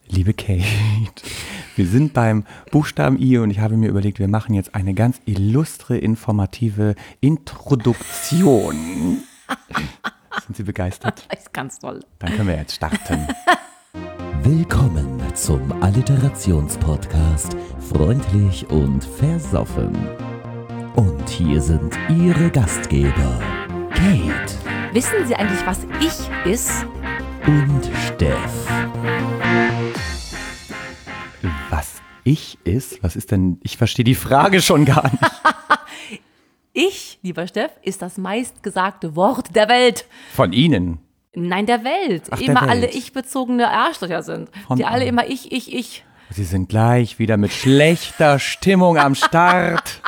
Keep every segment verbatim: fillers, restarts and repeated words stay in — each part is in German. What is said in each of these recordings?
Liebe Kate, wir sind beim Buchstaben I und ich habe mir überlegt, wir machen jetzt eine ganz illustre, informative Introduktion. Sind Sie begeistert? Das ist ganz toll. Dann können wir jetzt starten. Willkommen zum Alliterationspodcast Freundlich und Versoffen. Und hier sind Ihre Gastgeber, Kate. Wissen Sie eigentlich, was ich ist? Und Steff. Was ich ist? Was ist denn? Ich verstehe die Frage schon gar nicht. Ich, lieber Steff, ist das meistgesagte Wort der Welt. Von Ihnen? Nein, der Welt. Ach, der immer Welt. alle ich-bezogene Arschlöcher sind. Von die alle allen. immer ich, ich, ich. Sie sind gleich wieder mit schlechter Stimmung am Start.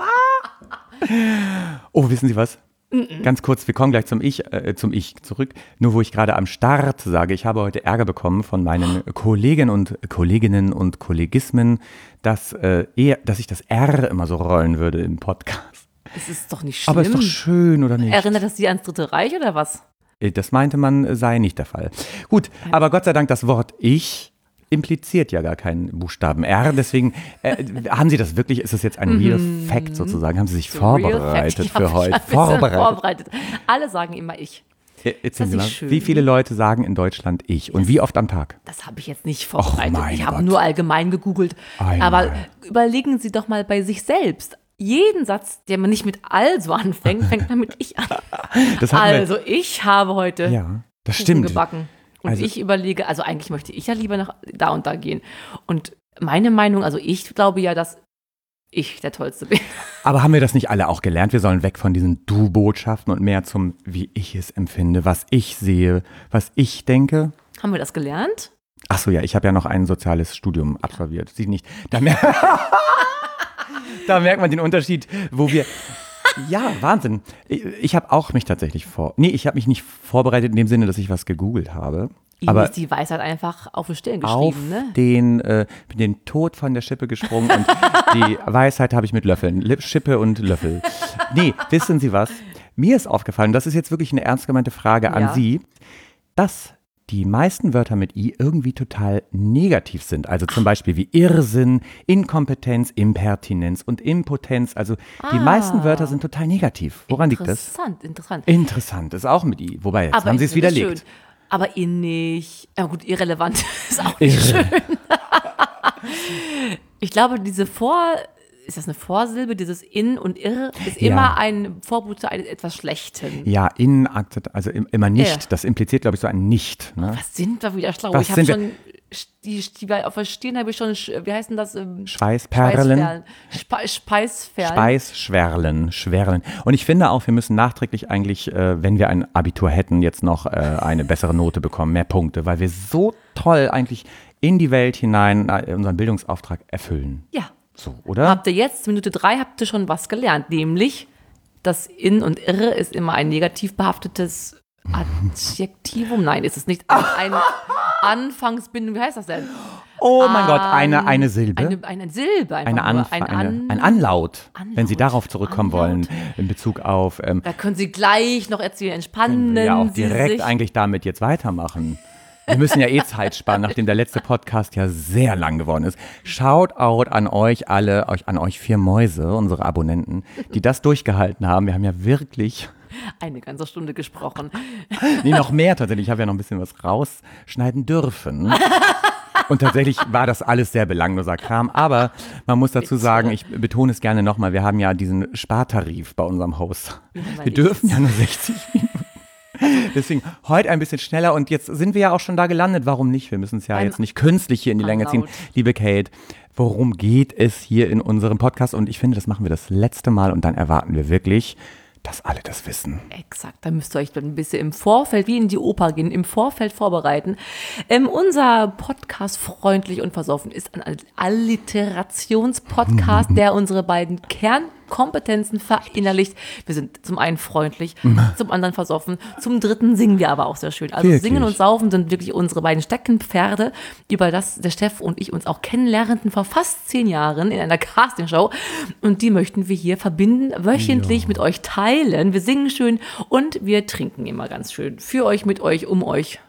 Oh, wissen Sie was? Mm-mm. Ganz kurz, wir kommen gleich zum Ich, äh, zum Ich zurück. Nur wo ich gerade am Start sage, ich habe heute Ärger bekommen von meinen Kollegen und Kolleginnen und Kollegismen, dass, äh, eher, dass ich das R immer so rollen würde im Podcast. Das ist doch nicht schlimm. Aber ist doch schön, oder nicht? Erinnert das Sie ans Dritte Reich oder was? Das meinte man, sei nicht der Fall. Gut, aber Gott sei Dank, das Wort Ich impliziert ja gar keinen Buchstaben R. Deswegen, äh, haben Sie das wirklich, ist das jetzt ein Real Fact sozusagen? Haben Sie sich So vorbereitet für heute? Vorbereitet. vorbereitet. Alle sagen immer ich. Erzählen Sie Das mal, ist schön. wie viele Leute sagen in Deutschland Ich und wie oft am Tag? Das habe ich jetzt nicht vorbereitet. mein ich habe Gott. nur allgemein gegoogelt. Einmal. Aber überlegen Sie doch mal bei sich selbst. Jeden Satz, der man nicht mit also anfängt, fängt man mit ich an. Das hatten wir- Also ich habe heute Ja, das Kuchen stimmt. gebacken. Und Also- ich überlege, also eigentlich möchte ich ja lieber nach da und da gehen. Und meine Meinung, also ich glaube ja, dass ich der Tollste bin. Aber haben wir das nicht alle auch gelernt? Wir sollen weg von diesen Du-Botschaften und mehr zum, wie ich es empfinde, was ich sehe, was ich denke. Haben wir das gelernt? Ach so, ja, ich habe ja noch ein soziales Studium absolviert. Sie nicht. Da, mer da merkt man den Unterschied, wo wir. Ja, Wahnsinn. Ich, ich habe auch mich tatsächlich vor. Nee, ich habe mich nicht vorbereitet in dem Sinne, dass ich was gegoogelt habe. Ihnen Aber ist die Weisheit einfach auf die Stirn auf geschrieben, ne? den, äh, bin den Tod von der Schippe gesprungen und die Weisheit habe ich mit Löffeln. Lip, Schippe und Löffel. Nee, wissen Sie was? Mir ist aufgefallen, das ist jetzt wirklich eine ernst gemeinte Frage an Ja. Sie, dass die meisten Wörter mit I irgendwie total negativ sind. Also zum Beispiel wie Irrsinn, Inkompetenz, Impertinenz und Impotenz. Also die Ah. meisten Wörter sind total negativ. Woran liegt das? Interessant, interessant. Interessant, ist auch mit I. Wobei, jetzt Aber haben Sie es ich finde das widerlegt. schön. Aber innig, ja gut, irrelevant ist auch Irre. nicht schön. Ich glaube, diese Vor, ist das eine Vorsilbe, dieses in und irr, ist Ja. immer ein Vorbote zu eines etwas Schlechten. Ja, in, also im- immer nicht. Ja. Das impliziert, glaube ich, so ein Nicht. Ne? Was sind wir wieder schlau? Was ich habe sind wir? schon, die, die auf der Stirn habe ich schon, wie heißt denn das? Ähm, Schweißperlen. Spe Speisperlen. Speisschwerlen, Schwerlen. Und ich finde auch, wir müssen nachträglich eigentlich, äh, wenn wir ein Abitur hätten, jetzt noch äh, eine bessere Note bekommen, mehr Punkte, weil wir so toll eigentlich in die Welt hinein äh, unseren Bildungsauftrag erfüllen. Ja. So, oder? Habt ihr jetzt, Minute drei, habt ihr schon was gelernt, nämlich das in und irre ist immer ein negativ behaftetes Adjektivum. Nein, ist es nicht. Ein Anfangsbindung, wie heißt das denn? Oh mein Gott, An- eine, eine Silbe. Eine, eine Silbe einfach Eine nur. Anf Ein, eine, An ein Anlaut, Anlaut. wenn Sie darauf zurückkommen Anlaut. wollen, in Bezug auf, ähm, Da können Sie gleich noch erzählen, entspannen ja auch Sie direkt sich. eigentlich damit jetzt weitermachen. Wir müssen ja eh Zeit sparen, nachdem der letzte Podcast ja sehr lang geworden ist. Shoutout an euch alle, euch, an euch vier Mäuse, unsere Abonnenten, die das durchgehalten haben. Wir haben ja wirklich, Eine ganze Stunde gesprochen. nee, noch mehr tatsächlich. Ich habe ja noch ein bisschen was rausschneiden dürfen. Und tatsächlich war das alles sehr belangloser Kram. Aber man muss dazu sagen, ich betone es gerne nochmal, wir haben ja diesen Spartarif bei unserem Host. Wir dürfen ja nur sechzig Minuten. Deswegen heute ein bisschen schneller und jetzt sind wir ja auch schon da gelandet. Warum nicht? Wir müssen es ja Ein jetzt nicht künstlich hier in die Länge ziehen. Anlaut. Liebe Kate, worum geht es hier in unserem Podcast? Und ich finde, das machen wir das letzte Mal und dann erwarten wir wirklich, dass alle das wissen. Exakt, da müsst ihr euch dann ein bisschen im Vorfeld, wie in die Oper gehen, im Vorfeld vorbereiten. Ähm, unser Podcast Freundlich und Versoffen ist ein Alliterationspodcast, der unsere beiden Kernkompetenzen verinnerlicht. Wir sind zum einen freundlich, zum anderen versoffen, zum dritten singen wir aber auch sehr schön. Also Wirklich? Singen und Saufen sind wirklich unsere beiden Steckenpferde, über das der Steff und ich uns auch kennenlernten vor fast zehn Jahren in einer Castingshow. Und die möchten wir hier verbinden, wöchentlich mit euch teilen. Wir singen schön und wir trinken immer ganz schön. Für euch, mit euch, um euch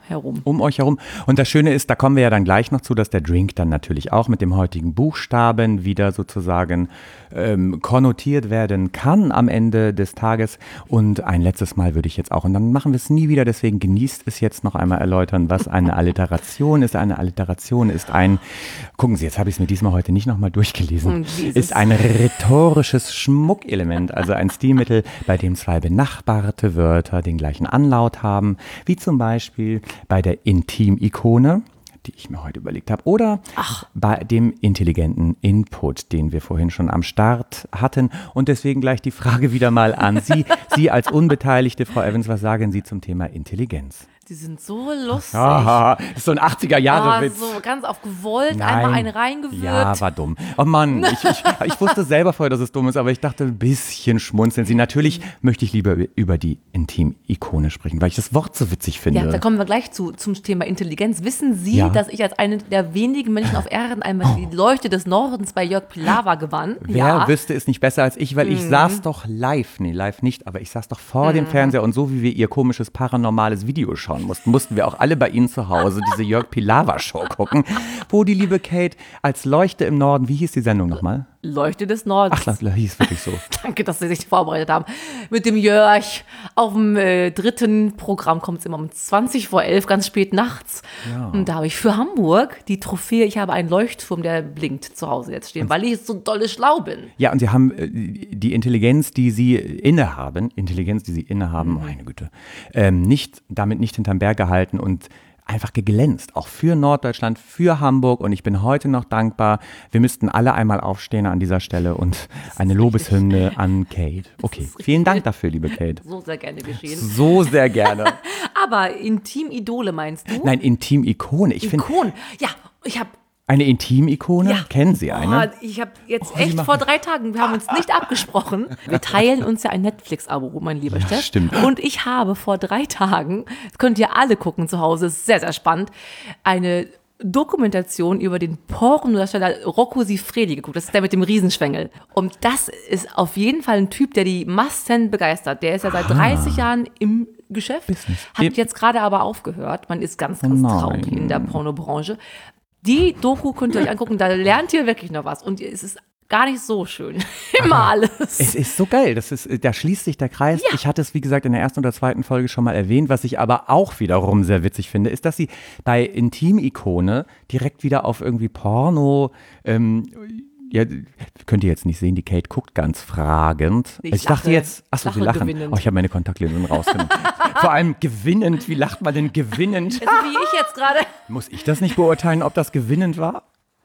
herum. Um euch herum. Und das Schöne ist, da kommen wir ja dann gleich noch zu, dass der Drink dann natürlich auch mit dem heutigen Buchstaben wieder sozusagen ähm, konnotiert werden kann am Ende des Tages. Und ein letztes Mal würde ich jetzt auch, und dann machen wir es nie wieder, deswegen genießt es jetzt noch einmal erläutern, was eine Alliteration ist. Eine Alliteration ist ein, gucken Sie, jetzt habe ich es mir diesmal heute nicht nochmal durchgelesen, ist, ist ein rhetorisches Schmuckelement, also ein Stilmittel, bei dem zwei benachbarte Wörter den gleichen Anlaut haben, wie zum Beispiel bei der Intim-Ikone, die ich mir heute überlegt habe, oder Ach. bei dem intelligenten Input, den wir vorhin schon am Start hatten. Und deswegen gleich die Frage wieder mal an Sie. Sie als Unbeteiligte, Frau Evans, was sagen Sie zum Thema Intelligenz? Die sind so lustig. Aha, das ist so ein achtziger-Jahre-Witz. Oh, so ganz auf gewollt, Nein. einmal einen reingewürgt. Ja, war dumm. Oh Mann, ich, ich, ich wusste selber vorher, dass es dumm ist, aber ich dachte, ein bisschen schmunzeln Sie. Natürlich möchte ich lieber über die Intim-Ikone sprechen, weil ich das Wort so witzig finde. Ja, da kommen wir gleich zu, zum Thema Intelligenz. Wissen Sie, Ja. dass ich als eine der wenigen Menschen auf Erden einmal die Leuchte des Nordens bei Jörg Pilawa gewann? Wer Ja. wüsste es nicht besser als ich, weil ich saß doch live, nee, live nicht, aber ich saß doch vor dem Fernseher und so wie wir ihr komisches paranormales Video schauen mussten, mussten wir auch alle bei Ihnen zu Hause diese Jörg Pilawa Show gucken, wo die liebe Kate als Leuchte im Norden, wie hieß die Sendung nochmal? Leuchte des Nordens. Ach, das hieß wirklich so. Danke, dass Sie sich vorbereitet haben. Mit dem Jörg auf dem äh, dritten Programm kommt es immer um zwanzig vor elf, ganz spät nachts. Ja. Und da habe ich für Hamburg die Trophäe, ich habe einen Leuchtturm, der blinkt zu Hause jetzt stehen, weil ich so dolle schlau bin. Ja, und Sie haben äh, die Intelligenz, die Sie innehaben, Intelligenz, die Sie innehaben, Mhm. meine Güte, ähm, nicht, damit nicht hinterm Berg gehalten und einfach geglänzt, auch für Norddeutschland, für Hamburg, und ich bin heute noch dankbar. Wir müssten alle einmal aufstehen an dieser Stelle und eine Lobeshymne an Kate. Okay, vielen Dank dafür, liebe Kate. So sehr gerne geschehen. So sehr gerne. Aber Intim-Idole meinst du? Nein, Intim-Ikone. Ich finde, Ikon. Ja, ich habe eine Intim-Ikone, Ja. kennen Sie eine? Oh, ich habe jetzt Oh, die echt machen- vor drei Tagen, wir haben uns nicht abgesprochen. Wir teilen uns ja ein Netflix-Abo, mein lieber Steff. stimmt. Und ich habe vor drei Tagen, das könnt ihr alle gucken zu Hause, ist sehr, sehr spannend, eine Dokumentation über den Pornodarsteller Rocco Siffredi geguckt. Das ist der mit dem Riesenschwengel. Und das ist auf jeden Fall ein Typ, der die Massen begeistert. Der ist ja seit dreißig Jahren im Geschäft, Business. hat Dem- jetzt gerade aber aufgehört. Man ist ganz, ganz Oh nein. traurig in der Pornobranche. Die Doku könnt ihr euch angucken, da lernt ihr wirklich noch was. Und es ist gar nicht so schön. Immer alles. Es ist so geil, das ist, da schließt sich der Kreis. Ja. Ich hatte es, wie gesagt, in der ersten oder zweiten Folge schon mal erwähnt. Was ich aber auch wiederum sehr witzig finde, ist, dass sie bei Intim-Ikone direkt wieder auf irgendwie Porno, ähm, ja, könnt ihr jetzt nicht sehen, die Kate guckt ganz fragend. Ich ich dachte lache. jetzt, achso, sie Lache lachen. gewinnend. Oh, ich habe meine Kontaktlinsen rausgenommen. Vor allem gewinnend, wie lacht man denn gewinnend? Also wie ich jetzt gerade. Muss ich das nicht beurteilen, ob das gewinnend war?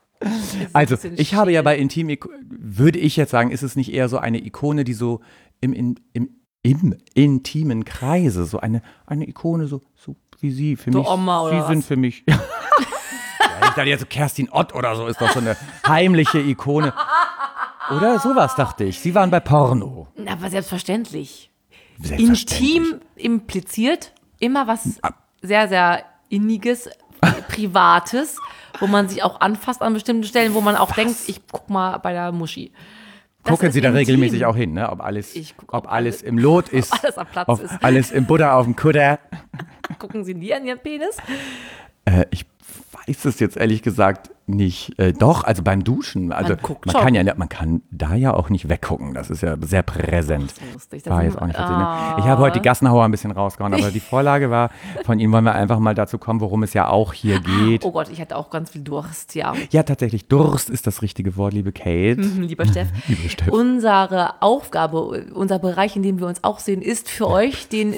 Also, bisschen ich habe ja scheel. bei Intim, würde ich jetzt sagen, ist es nicht eher so eine Ikone, die so im, im, im, im intimen Kreise, so eine, eine Ikone, so, so wie Sie für Du mich. Oma oder Sie was? sind für mich. Ja, ich dachte jetzt so, Kerstin Ott oder so ist doch so eine heimliche Ikone. Oder sowas, dachte ich. Sie waren bei Porno. Aber selbstverständlich. Selbstverständlich. Intim impliziert immer was sehr, sehr Inniges, Privates, wo man sich auch anfasst an bestimmten Stellen, wo man auch denkt, ich guck mal bei der Muschi. Das Gucken ist Sie da intim. regelmäßig auch hin, ne? Ob alles, Ich guck, ob ob alles alles- im Lot ist. alles am Platz ob ist. Alles im Butter auf dem Kutter. Gucken Sie nie an Ihren Penis? Äh, ich weiß es jetzt ehrlich gesagt nicht. Äh, doch, also beim Duschen. Also Man guckt man schon. kann ja, man kann da ja auch nicht weggucken. Das ist ja sehr präsent. So lustig. Das War ist jetzt auch nicht immer- versehen. Ich habe heute die Gassenhauer ein bisschen rausgehauen, aber die Vorlage war, von Ihnen wollen wir einfach mal dazu kommen, worum es ja auch hier geht. Oh Gott, ich hatte auch ganz viel Durst, ja. Ja, tatsächlich, Durst ist das richtige Wort, liebe Kate. Hm, Lieber Steff, Lieber Steff. unsere Aufgabe, unser Bereich, in dem wir uns auch sehen, ist für euch den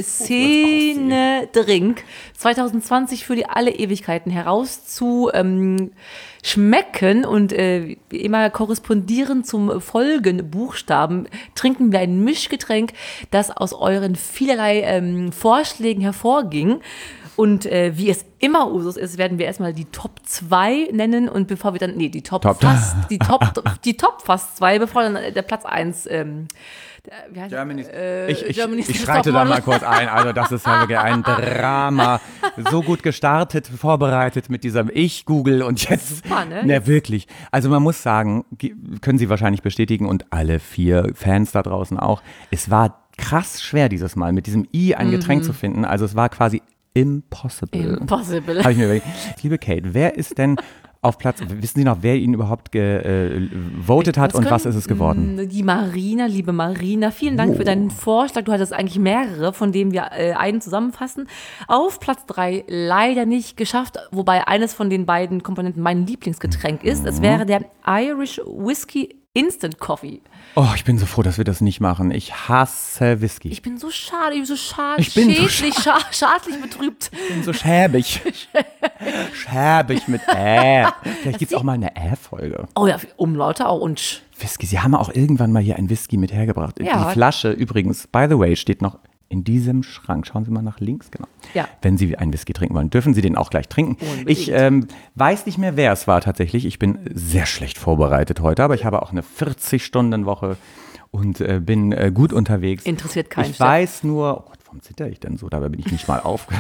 Szene-Drink zwanzig zwanzig für die alle Ewigkeiten heraus zu ähm, schmecken und äh, wie immer korrespondierend zum Folgenbuchstaben trinken wir ein Mischgetränk, das aus euren vielerlei ähm, Vorschlägen hervorging. Und äh, wie es immer Usus ist, werden wir erstmal die Top zwei nennen und bevor wir dann, nee, die Top, Top. fast, die Top, die Top fast zwei, bevor dann der Platz eins, ähm, der, wie heißt Germany's, äh, ich ich, Germany's ich Next schreite da Topmodel. mal kurz ein. Also das ist ja wirklich ein Drama. So gut gestartet, vorbereitet mit diesem Ich-Google und jetzt, Super, ne? ne, wirklich. Also man muss sagen, ge- können Sie wahrscheinlich bestätigen und alle vier Fans da draußen auch, es war krass schwer dieses Mal, mit diesem I ein Getränk Mhm. zu finden. Also es war quasi impossible. Impossible. Habe ich mir überlegt. Liebe Kate, wer ist denn auf Platz, wissen Sie noch, wer ihn überhaupt gewotet äh, hat Das und können- was ist es geworden? Die Marina, liebe Marina, vielen Dank Oh. für deinen Vorschlag. Du hattest eigentlich mehrere, von denen wir äh, einen zusammenfassen. Auf Platz drei leider nicht geschafft, wobei eines von den beiden Komponenten mein Lieblingsgetränk ist. Mhm. Es wäre der Irish Whiskey Instant Coffee. Oh, ich bin so froh, dass wir das nicht machen. Ich hasse Whisky. Ich bin so schade, ich bin so schade, Ich bin so schädlich, scha schadlich betrübt. bin so schäbig. schäbig mit Ä. Vielleicht gibt es auch mal eine Ä-Folge. Oh ja, Umlaute auch und sch. Whisky, Sie haben auch irgendwann mal hier ein Whisky mit hergebracht. Ja. Die Flasche übrigens, by the way, steht noch in diesem Schrank. Schauen Sie mal nach links, genau. Ja. Wenn Sie einen Whisky trinken wollen, dürfen Sie den auch gleich trinken. Unbedingt. Ich ähm, weiß nicht mehr, wer es war tatsächlich. Ich bin sehr schlecht vorbereitet heute, aber ich habe auch eine vierzig-Stunden-Woche und äh, bin äh, gut unterwegs. Interessiert keinen Ich Chef. weiß nur, oh Gott, warum zitter ich denn so? Dabei bin ich nicht mal aufge...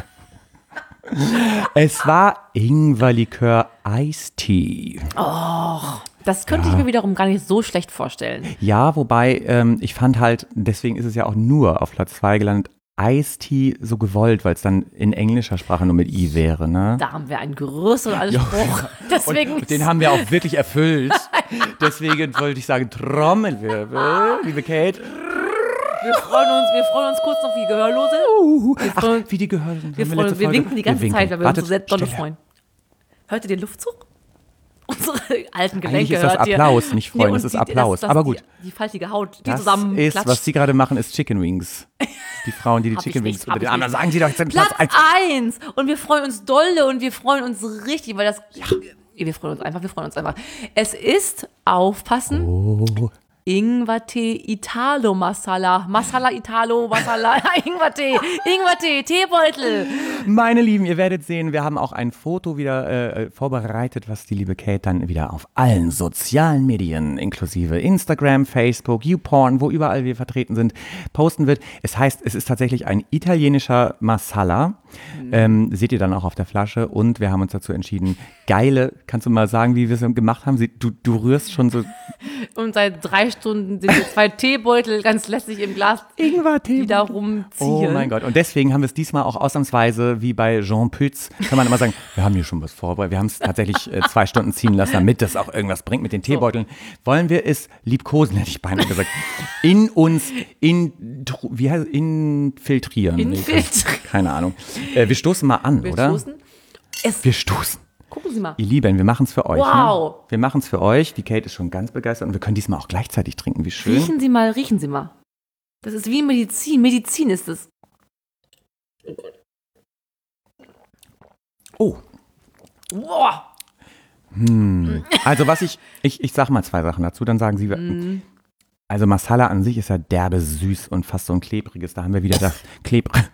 Es war Ingwerlikör Iced Tea. Das könnte ich mir wiederum gar nicht so schlecht vorstellen. Ja, wobei ähm, ich fand halt, deswegen ist es ja auch nur auf Platz zwei gelandet, Iced Tea so gewollt, weil es dann in englischer Sprache nur mit I wäre, ne? Da haben wir einen größeren Anspruch. Deswegen Und den haben wir auch wirklich erfüllt. Deswegen wollte ich sagen, Trommelwirbel, liebe Kate. wir freuen uns, wir freuen uns kurz noch wie Gehörlose. Wir Ach, freuen, wie die gehört sind. wir, Haben freuen, letzte wir Folge- winken die ganze winken. Zeit, weil wir Wartet, uns so sehr dolle still her. freuen. Hört ihr den Luftzug? Unsere alten Gelenke Eigentlich ist das hört ihr. Applaus, nicht Freuen, und das ist die- Applaus. das- Aber gut. Die, die faltige Haut, die Das zusammen ist, klatscht. was Sie gerade machen, ist Chicken Wings. Die Frauen, die die Hab ich Chicken nicht, Wings hab unter den ich Armen. nicht. Sagen Sie doch jetzt den Platz Platz eins. eins. Und wir freuen uns dolle und wir freuen uns richtig, weil das... Wir freuen uns einfach, wir freuen uns einfach. Es ist, aufpassen, Oh. Ingwertee Italo Masala. Masala Italo Masala. Ingwertee. Ingwertee. Teebeutel. Meine Lieben, ihr werdet sehen, wir haben auch ein Foto wieder äh, vorbereitet, was die liebe Kate dann wieder auf allen sozialen Medien, inklusive Instagram, Facebook, YouPorn, wo überall wir vertreten sind, posten wird. Es heißt, es ist tatsächlich ein italienischer Masala. Ähm, seht ihr dann auch auf der Flasche. Und wir haben uns dazu entschieden, geile, kannst du mal sagen, wie wir es gemacht haben? Sie, du, du rührst schon so Und seit drei Stunden sind wir zwei Teebeutel ganz lässig im Glas, Ingwertee. die da rumziehen. Oh mein Gott. Und deswegen haben wir es diesmal auch ausnahmsweise, wie bei Jean Pütz, kann man immer sagen, wir haben hier schon was vorbereitet. Wir haben es tatsächlich äh, zwei Stunden ziehen lassen, damit das auch irgendwas bringt mit den Teebeuteln. Wollen wir es liebkosen, hätte ich beinahe gesagt, in uns, in, wie heißt, infiltrieren. Infiltrieren. Keine Ahnung. Äh, wir stoßen mal an, Wir oder? stoßen. Es, Wir stoßen. gucken Sie mal. Ihr Lieben, wir machen es für euch. Wow. Ne? Wir machen es für euch. Die Kate ist schon ganz begeistert und wir können diesmal auch gleichzeitig trinken. Wie schön. Riechen Sie mal, riechen Sie mal. Das ist wie Medizin. Medizin ist es. Oh. Boah. Also was ich, ich, ich sag mal zwei Sachen dazu, dann sagen Sie, Mm. also Masala an sich ist ja derbe süß und fast so ein klebriges, da haben wir wieder das klebrige,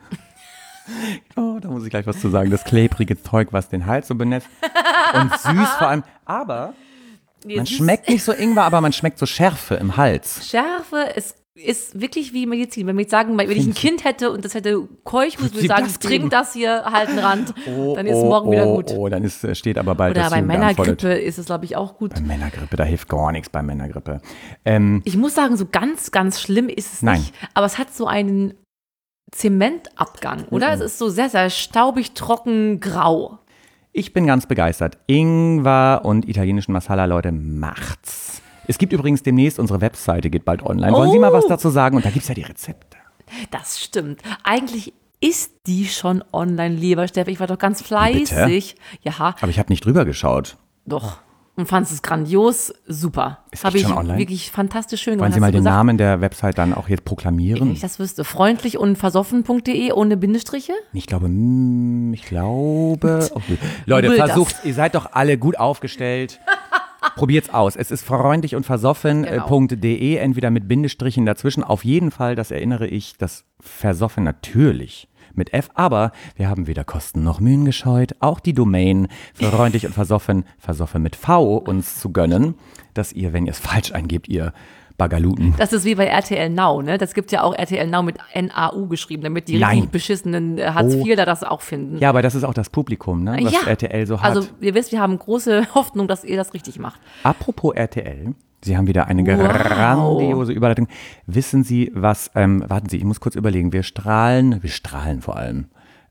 oh, da muss ich gleich was zu sagen, das klebrige Zeug, was den Hals so benetzt und süß vor allem, aber Nee, man süß- schmeckt nicht so Ingwer, aber man schmeckt so Schärfe im Hals. Schärfe ist, ist wirklich wie Medizin. Wenn wir jetzt sagen, wenn ich ein Kind hätte und das hätte Keuchhusten, würde Sie ich sagen, das trink geben? das hier, halt einen Rand. Oh, Dann ist oh, morgen oh, wieder gut. Oh, dann ist, steht aber bald Oder das bei Jugendamt vor der Tür. Männergrippe ist es, glaube ich, auch gut. Bei Männergrippe, da hilft gar nichts bei Männergrippe. Ähm, Ich muss sagen, so ganz, ganz schlimm ist es Nein. nicht. Aber es hat so einen Zementabgang, oder? Es ist so sehr, sehr staubig, trocken, grau. Ich bin ganz begeistert. Ingwer und italienischen Masala, Leute, macht's. Es gibt übrigens demnächst, unsere Webseite geht bald online. Wollen Sie Oh. mal was dazu sagen? Und da gibt's ja die Rezepte. Das stimmt. Eigentlich ist die schon online, lieber Steffi. Ich war doch ganz fleißig. Ja, Aber ich habe nicht drüber geschaut. doch. Und fand es grandios, super. Ist Habe echt ich schon online? wirklich fantastisch schön Wollen gemacht. Sie mal Hast du den gesagt, Namen der Website dann auch jetzt proklamieren? Wenn ich das wüsste. Freundlich und versoffen.de ohne Bindestriche? Ich glaube, mm, ich glaube. Okay. Leute, Google das. versucht, ihr seid doch alle gut aufgestellt. Probiert's aus. Es ist freundlich und versoffen.de, entweder mit Bindestrichen dazwischen. Auf jeden Fall, das erinnere ich, das Versoffen natürlich mit F, aber wir haben weder Kosten noch Mühen gescheut, auch die Domain freundlich und versoffen, versoffen mit V uns zu gönnen, dass ihr, wenn ihr es falsch eingebt, ihr Bagaluten. Das ist wie bei R T L Now, ne? Das gibt ja auch R T L Now mit N A U geschrieben, damit die Nein. richtig beschissenen äh, Hartz Oh. vier da das auch finden. Ja, aber das ist auch das Publikum, ne, was Ja. R T L so hat. Also ihr wisst, wir haben große Hoffnung, dass ihr das richtig macht. Apropos R T L, Sie haben wieder eine Wow. grandiose Überleitung. Wissen Sie, was, ähm, warten Sie, ich muss kurz überlegen, wir strahlen, wir strahlen vor allem.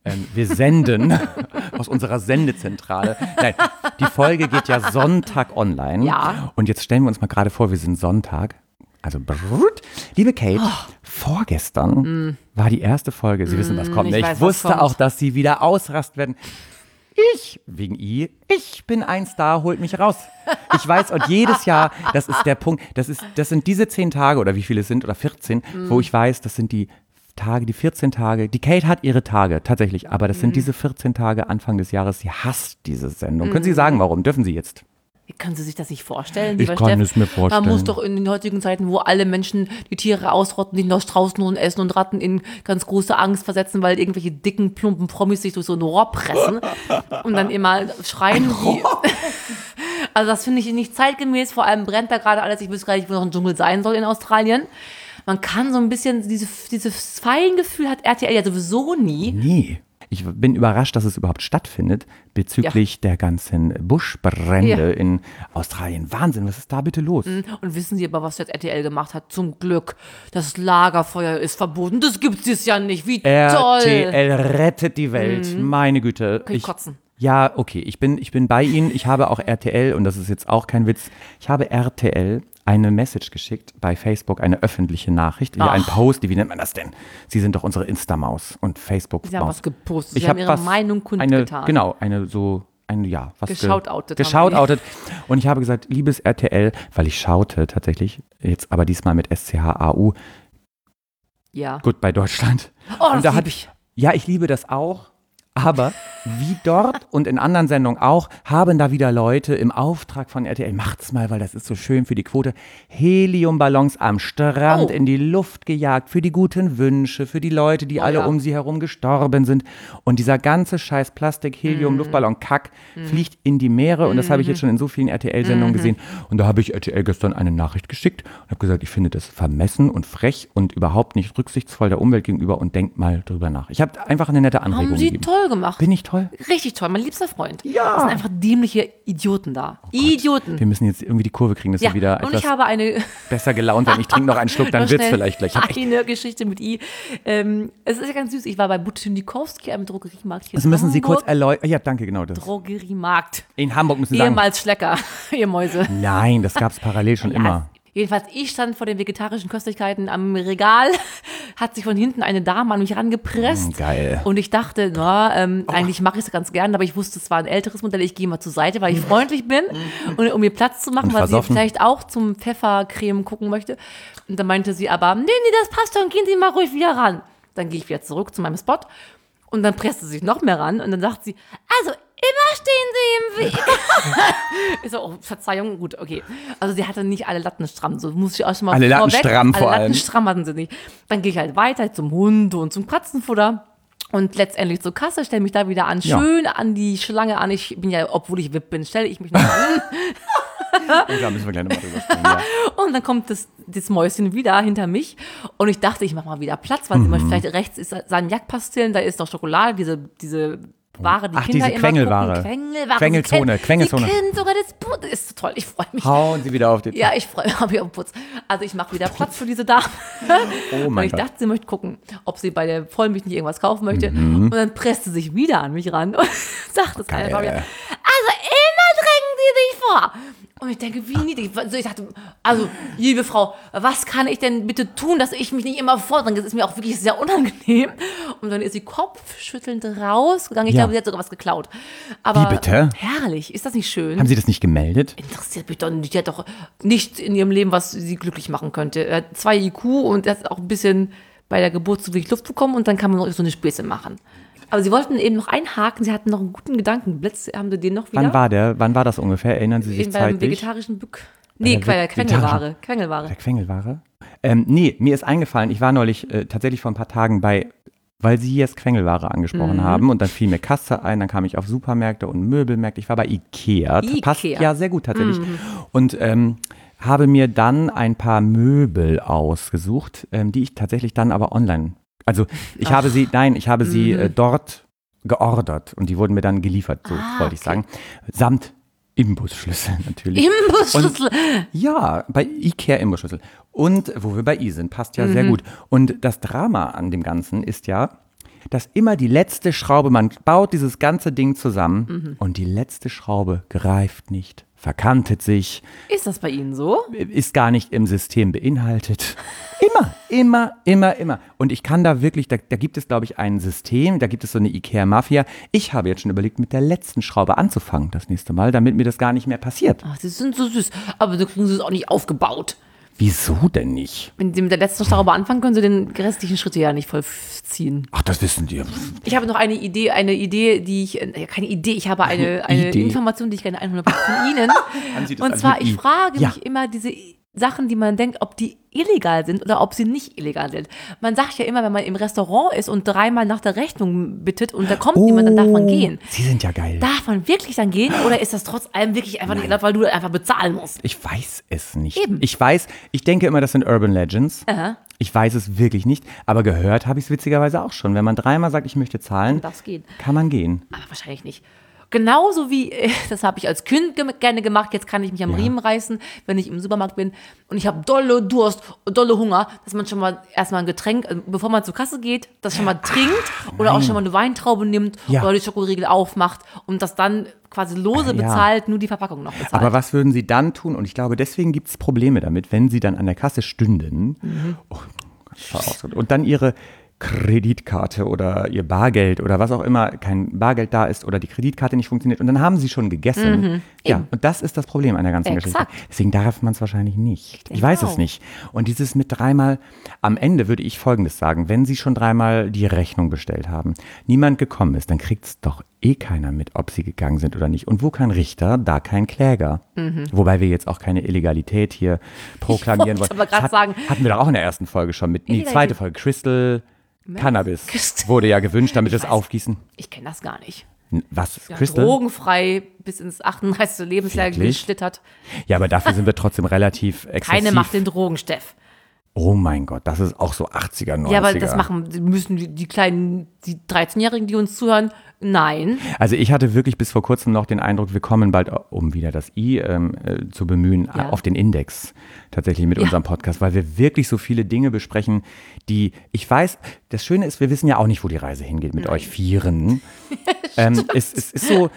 Ähm, wir senden aus unserer Sendezentrale. Nein, die Folge geht ja Sonntag online. Ja. Und jetzt stellen wir uns mal gerade vor, wir sind Sonntag. Also, brrrt. Liebe Kate, Oh. vorgestern mm. war die erste Folge. Sie mm, wissen, was kommt. ich Ich, weiß, was wusste kommt. auch, dass Sie wieder ausrast werden. Ich, wegen I, ich bin ein Star, holt mich raus. Ich weiß, und jedes Jahr, das ist der Punkt, das, ist, das sind diese zehn Tage oder wie viele es sind, oder vierzehn, mm. wo ich weiß, das sind die Tage, die vierzehn Tage. Die Kate hat ihre Tage, tatsächlich, aber das sind mm. diese vierzehn Tage Anfang des Jahres. Sie hasst diese Sendung. Mm. Können Sie sagen, warum? Dürfen Sie jetzt? Können Sie sich das nicht vorstellen? Ich lieber kann Steff? es mir vorstellen. Man muss doch in den heutigen Zeiten, wo alle Menschen die Tiere ausrotten, nicht noch Straußenhuhn essen und Ratten in ganz große Angst versetzen, weil irgendwelche dicken, plumpen Promis sich durch so ein Rohr pressen und dann immer schreien. Wie also das finde ich nicht zeitgemäß. Vor allem brennt da gerade alles. Ich weiß gar nicht, wo noch ein Dschungel sein soll in Australien. Man kann so ein bisschen, diese, dieses Feingefühl hat R T L ja sowieso nie. Nie. Ich bin überrascht, dass es überhaupt stattfindet bezüglich ja. der ganzen Buschbrände ja. in Australien. Wahnsinn, was ist da bitte los? Und wissen Sie aber, was jetzt R T L gemacht hat? Zum Glück, das Lagerfeuer ist verboten. Das gibt es ja nicht. Wie R toll. R T L rettet die Welt. Mhm. Meine Güte. Kann ich kotzen. Ja, okay, ich bin, ich bin bei Ihnen. Ich habe auch R T L, und das ist jetzt auch kein Witz, ich habe R T L eine Message geschickt bei Facebook, eine öffentliche Nachricht, wie ein Post, wie nennt man das denn? Sie sind doch unsere Insta-Maus und Facebook-Maus. Sie haben was gepostet, ich Sie haben hab Ihre was, Meinung kundgetan. Eine, genau, eine so, eine, ja, was geschautoutet. Ge, geschautoutet. Und ich habe gesagt, liebes R T L, weil ich schaute tatsächlich, jetzt aber diesmal mit S C H A U, ja. gut, bei Deutschland. Oh, das und da lieb hat, ich. Ja, ich liebe das auch. Aber wie dort und in anderen Sendungen auch, haben da wieder Leute im Auftrag von R T L, macht's mal, weil das ist so schön für die Quote, Heliumballons am Strand oh. in die Luft gejagt, für die guten Wünsche, für die Leute, die oh, alle ja. um sie herum gestorben sind. Und dieser ganze scheiß Plastik-Helium-Luftballon-Kack mm. fliegt in die Meere. Und das habe ich jetzt schon in so vielen R T L-Sendungen mm. gesehen. Und da habe ich R T L gestern eine Nachricht geschickt und habe gesagt, ich finde das vermessen und frech und überhaupt nicht rücksichtsvoll der Umwelt gegenüber und denkt mal drüber nach. Ich habe einfach eine nette Anregung Haben Sie gegeben. toll gemacht. Bin ich toll? Richtig toll, mein liebster Freund. Ja. Es sind einfach dämliche Idioten da. Oh Idioten. Wir müssen jetzt irgendwie die Kurve kriegen, dass ja. wir wieder und etwas ich habe eine besser gelaunt werden. Ich trinke noch einen Schluck, dann wird's vielleicht gleich. Eine Geschichte mit I. Ähm, es ist ja ganz süß. Ich war bei Butnikowski, einem Drogeriemarkt hier Das in müssen Hamburg. Sie kurz erläutern. Ja, danke, genau das. Drogeriemarkt. In Hamburg müssen Sie sagen. Ehemals Schlecker, ihr Mäuse. Nein, das gab es parallel schon ja, immer. Jedenfalls, ich stand vor den vegetarischen Köstlichkeiten am Regal, hat sich von hinten eine Dame an mich rangepresst. Mm, geil. Und ich dachte, na, ähm, oh. eigentlich mache ich es ganz gern, aber ich wusste, es war ein älteres Modell, ich gehe mal zur Seite, weil ich freundlich bin und um ihr Platz zu machen, und weil versoffen. sie vielleicht auch zum Pfeffercreme gucken möchte. Und dann meinte sie aber, nee, nee, das passt schon, gehen Sie mal ruhig wieder ran. Dann gehe ich wieder zurück zu meinem Spot und dann presste sie sich noch mehr ran und dann sagt sie, also immer stehen Sie im Weg. Ich so, oh, Verzeihung, gut, okay. Also sie hatte nicht alle Latten stramm, so muss ich auch schon mal alle vorweg. Latten stramm alle vor Latten allem. stramm hatten sie nicht. Dann gehe ich halt weiter zum Hund und zum Katzenfutter. Und letztendlich zur Kasse, stelle mich da wieder an, ja. schön an die Schlange an. Ich bin ja, obwohl ich V I P bin, stelle ich mich noch an. Oh, da müssen wir gleich nochmal drüber sprechen, ja. Und dann kommt das, das Mäuschen wieder hinter mich und ich dachte, ich mache mal wieder Platz, weil mhm. immer vielleicht rechts ist Sagnac-Pastillen, da ist noch Schokolade, diese, diese Ware, die Ach, Kinder diese immer Quengelware. gucken. Quengelware. Quengelzone, Sie Quengelzone. Sie kennen sogar das Putz. Das ist so toll, ich freue mich. Hauen Sie wieder auf den Ja, ich freue mich auf Putz. Also ich mache wieder Platz für diese Dame. Oh mein und ich Gott. dachte, sie möchte gucken, ob sie bei der Vollmilch nicht irgendwas kaufen möchte. Mhm. Und dann presste sie sich wieder an mich ran und sagte es einfach wieder. Also immer drängen Sie sich vor. Und ich denke, wie niedlich. Also ich dachte, also, liebe Frau, was kann ich denn bitte tun, dass ich mich nicht immer vordränge? Das ist mir auch wirklich sehr unangenehm. Und dann ist sie kopfschüttelnd rausgegangen. Ich ja. glaube, sie hat sogar was geklaut. Aber wie bitte? Herrlich. Ist das nicht schön? Haben Sie das nicht gemeldet? Interessiert mich doch nicht. Die hat doch nichts in ihrem Leben, was sie glücklich machen könnte. Er hat zwei I Q und er hat auch ein bisschen bei der Geburt zu wenig Luft bekommen und dann kann man noch so eine Späße machen. Aber Sie wollten eben noch einhaken, Sie hatten noch einen guten Gedankenblitz. Haben Sie den noch wieder? Wann war der? Wann war das ungefähr? Erinnern Sie sich in, zeitlich? Beim vegetarischen Bück. Nee, der Quengelware. Quengelware. Der Quengelware? Ähm, nee, mir ist eingefallen, ich war neulich äh, tatsächlich vor ein paar Tagen bei, weil Sie jetzt Quengelware angesprochen mhm. haben und dann fiel mir Kasse ein, dann kam ich auf Supermärkte und Möbelmärkte. Ich war bei Ikea. Ikea. Passt ja sehr gut tatsächlich. Mhm. Und ähm, habe mir dann ein paar Möbel ausgesucht, ähm, die ich tatsächlich dann aber online Also ich Ach. habe sie, nein, ich habe sie mhm. äh, dort geordert und die wurden mir dann geliefert, so ah, wollte ich okay. sagen. Samt Imbusschlüssel natürlich. Imbusschlüssel? Und, ja, bei Ikea Imbusschlüssel. Und wo wir bei I sind, passt ja mhm. sehr gut. Und das Drama an dem Ganzen ist ja, dass immer die letzte Schraube, man baut dieses ganze Ding zusammen mhm. und die letzte Schraube greift nicht, verkantet sich. Ist das bei Ihnen so? Ist gar nicht im System beinhaltet. Immer, immer, immer, immer. Und ich kann da wirklich, da, da gibt es, glaube ich, ein System, da gibt es so eine Ikea-Mafia. Ich habe jetzt schon überlegt, mit der letzten Schraube anzufangen das nächste Mal, damit mir das gar nicht mehr passiert. Ach, Sie sind so süß, aber so kriegen Sie es auch nicht aufgebaut. Wieso denn nicht? Wenn Sie mit der letzten Schraube anfangen, können Sie den restlichen Schritte ja nicht vollziehen. Ach, das wissen die. Ich habe noch eine Idee, eine Idee, die ich, ja, keine Idee, ich habe eine, eine Information, die ich gerne hundert Prozent von Ihnen. Und zwar, ich frage ja. mich immer diese Sachen, die man denkt, ob die illegal sind oder ob sie nicht illegal sind. Man sagt ja immer, wenn man im Restaurant ist und dreimal nach der Rechnung bittet und da kommt oh, niemand, dann darf man gehen. Sie sind ja geil. Darf man wirklich dann gehen oder ist das trotz allem wirklich einfach Nein. nicht erlaubt, weil du einfach bezahlen musst? Ich weiß es nicht. Eben. Ich weiß, ich denke immer, das sind Urban Legends. Aha. Ich weiß es wirklich nicht, aber gehört habe ich es witzigerweise auch schon. Wenn man dreimal sagt, ich möchte zahlen, das geht. kann man gehen. Aber wahrscheinlich nicht. Genauso wie, das habe ich als Kind ge- gerne gemacht, jetzt kann ich mich am ja. Riemen reißen, wenn ich im Supermarkt bin und ich habe dolle Durst und dolle Hunger, dass man schon mal erstmal ein Getränk, bevor man zur Kasse geht, das schon mal trinkt Ach, oder auch schon mal eine Weintraube nimmt ja. oder die Schokoriegel aufmacht und das dann quasi lose ja. bezahlt, nur die Verpackung noch bezahlt. Aber was würden Sie dann tun? Und ich glaube, deswegen gibt es Probleme damit, wenn Sie dann an der Kasse stünden mhm. oh, und dann Ihre Kreditkarte oder ihr Bargeld oder was auch immer, kein Bargeld da ist oder die Kreditkarte nicht funktioniert und dann haben sie schon gegessen. Mhm, ja, und das ist das Problem an der ganzen Exakt. Geschichte. Deswegen darf man es wahrscheinlich nicht. Genau. Ich weiß es nicht. Und dieses mit dreimal, am Ende würde ich Folgendes sagen, wenn sie schon dreimal die Rechnung bestellt haben, niemand gekommen ist, dann kriegt es doch eh keiner mit, ob sie gegangen sind oder nicht. Und wo kein Richter, da kein Kläger. Mhm. Wobei wir jetzt auch keine Illegalität hier proklamieren wollen. Aber gerade hat, sagen, hatten wir doch auch in der ersten Folge schon mit, nee, zweite Folge, Crystal Cannabis wurde ja gewünscht, damit es aufgießen. Ich kenne das gar nicht. Was ist ja, Crystal? Drogenfrei bis ins achtunddreißigste Lebensjahr Wirklich? geschlittert. Ja, aber dafür sind wir trotzdem relativ exzessiv. Keine macht den Drogen, Steff. Oh mein Gott, das ist auch so achtziger, neunziger. Ja, aber das machen, müssen die, die kleinen, die dreizehnjährigen, die uns zuhören, nein. Also ich hatte wirklich bis vor kurzem noch den Eindruck, wir kommen bald, um wieder das I ähm, äh, zu bemühen, ja. auf den Index tatsächlich mit ja. unserem Podcast, weil wir wirklich so viele Dinge besprechen, die, ich weiß, das Schöne ist, wir wissen ja auch nicht, wo die Reise hingeht mit nein. euch Vieren. ähm, es, es ist so,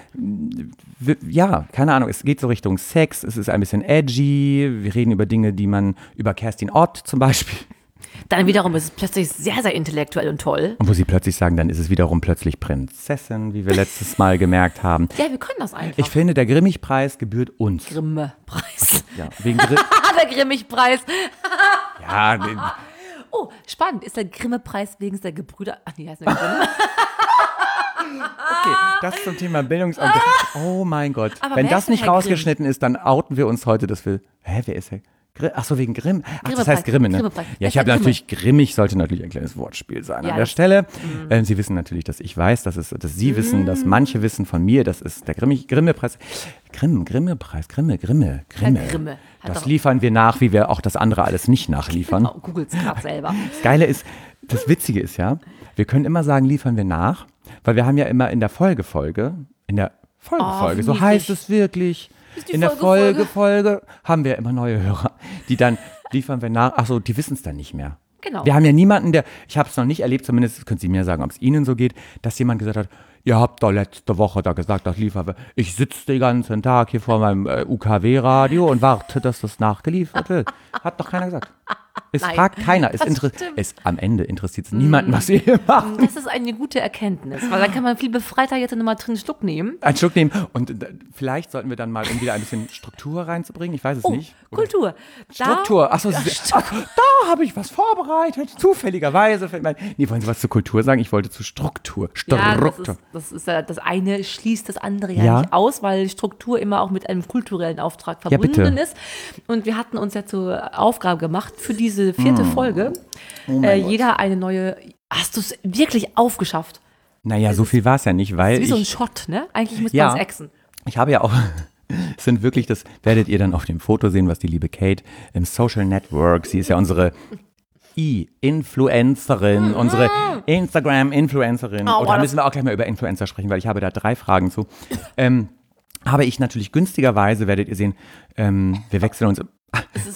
ja, keine Ahnung, es geht so Richtung Sex, es ist ein bisschen edgy, wir reden über Dinge, die man, über Kerstin Ott zum Beispiel. Dann wiederum ist es plötzlich sehr, sehr intellektuell und toll. Und wo sie plötzlich sagen, dann ist es wiederum plötzlich Prinzessin, wie wir letztes Mal gemerkt haben. Ja, wir können das einfach. Ich finde, der Grimmig-Preis gebührt uns. Grimme-Preis. Ja, wegen Gri- der Grimmig-Preis. Ja. Den- oh, spannend. Ist der Grimme-Preis wegen der Gebrüder... Ach nee, heißt der Grimme. Okay, das zum Thema Bildungsamt. Oh mein Gott. Aber wenn wer das ist denn nicht Herr rausgeschnitten ist, dann outen wir uns heute, dass wir... Hä, wer ist Herr? Ach so, wegen Grimm. Ach, das heißt Grimme, ne? Ja, ich habe natürlich, grimmig sollte natürlich ein kleines Wortspiel sein ja, an der Stelle. Mhm. Ähm, Sie wissen natürlich, dass ich weiß, dass, es, dass Sie mhm. wissen, dass manche wissen von mir, das ist der Grimmig, Grimme-Preis. Grimm, Grimme-Preis, Grimme, Grimme, Grimme. Herr Grimme. Das liefern wir nach, wie wir auch das andere alles nicht nachliefern. Genau, googelt's gerade selber. Das Geile ist, das Witzige ist ja, wir können immer sagen, liefern wir nach, weil wir haben ja immer in der Folgefolge, in der Folgefolge, oh, so heißt es wirklich. In der Folge, Folge haben wir immer neue Hörer, die dann liefern wir nach. Achso, die wissen es dann nicht mehr. Genau. Wir haben ja niemanden, der, ich habe es noch nicht erlebt, zumindest können Sie mir sagen, ob es Ihnen so geht, dass jemand gesagt hat, ihr habt doch letzte Woche da gesagt, das liefern wir. Ich sitze den ganzen Tag hier vor meinem äh, U K W-Radio und warte, dass das nachgeliefert wird. Hat doch keiner gesagt. Es Nein, fragt keiner. Es, inter- es Am Ende interessiert es niemanden, was wir hier machen. Das ist eine gute Erkenntnis, weil dann kann man viel befreiter jetzt nochmal drin einen Schluck nehmen. Einen Schluck nehmen. Und äh, vielleicht sollten wir dann mal, um wieder ein bisschen Struktur reinzubringen, ich weiß es oh, nicht. Oder? Kultur. Struktur. Achso, ach, da habe ich was vorbereitet. Zufälligerweise. Nee, wollen Sie was zur Kultur sagen? Ich wollte zur Struktur. Struktur. Ja, das ist, das ist ja, das eine schließt das andere ja, ja nicht aus, weil Struktur immer auch mit einem kulturellen Auftrag verbunden ja, ist. Und wir hatten uns ja zur Aufgabe gemacht, für diese vierte hm. Folge, oh äh, jeder eine neue, hast du es wirklich aufgeschafft? Naja, das so viel war es ja nicht, weil ist wie so ein ich, Shot, ne? Eigentlich müsste ja, man es exen. Ich habe ja auch, es sind wirklich, das werdet ihr dann auf dem Foto sehen, was die liebe Kate im Social Network, sie ist ja unsere I-Influencerin, mhm. unsere Instagram-Influencerin. Oh, und da müssen wir auch gleich mal über Influencer sprechen, weil ich habe da drei Fragen zu. Ähm, habe ich natürlich günstigerweise, werdet ihr sehen, ähm, wir wechseln uns. Es ist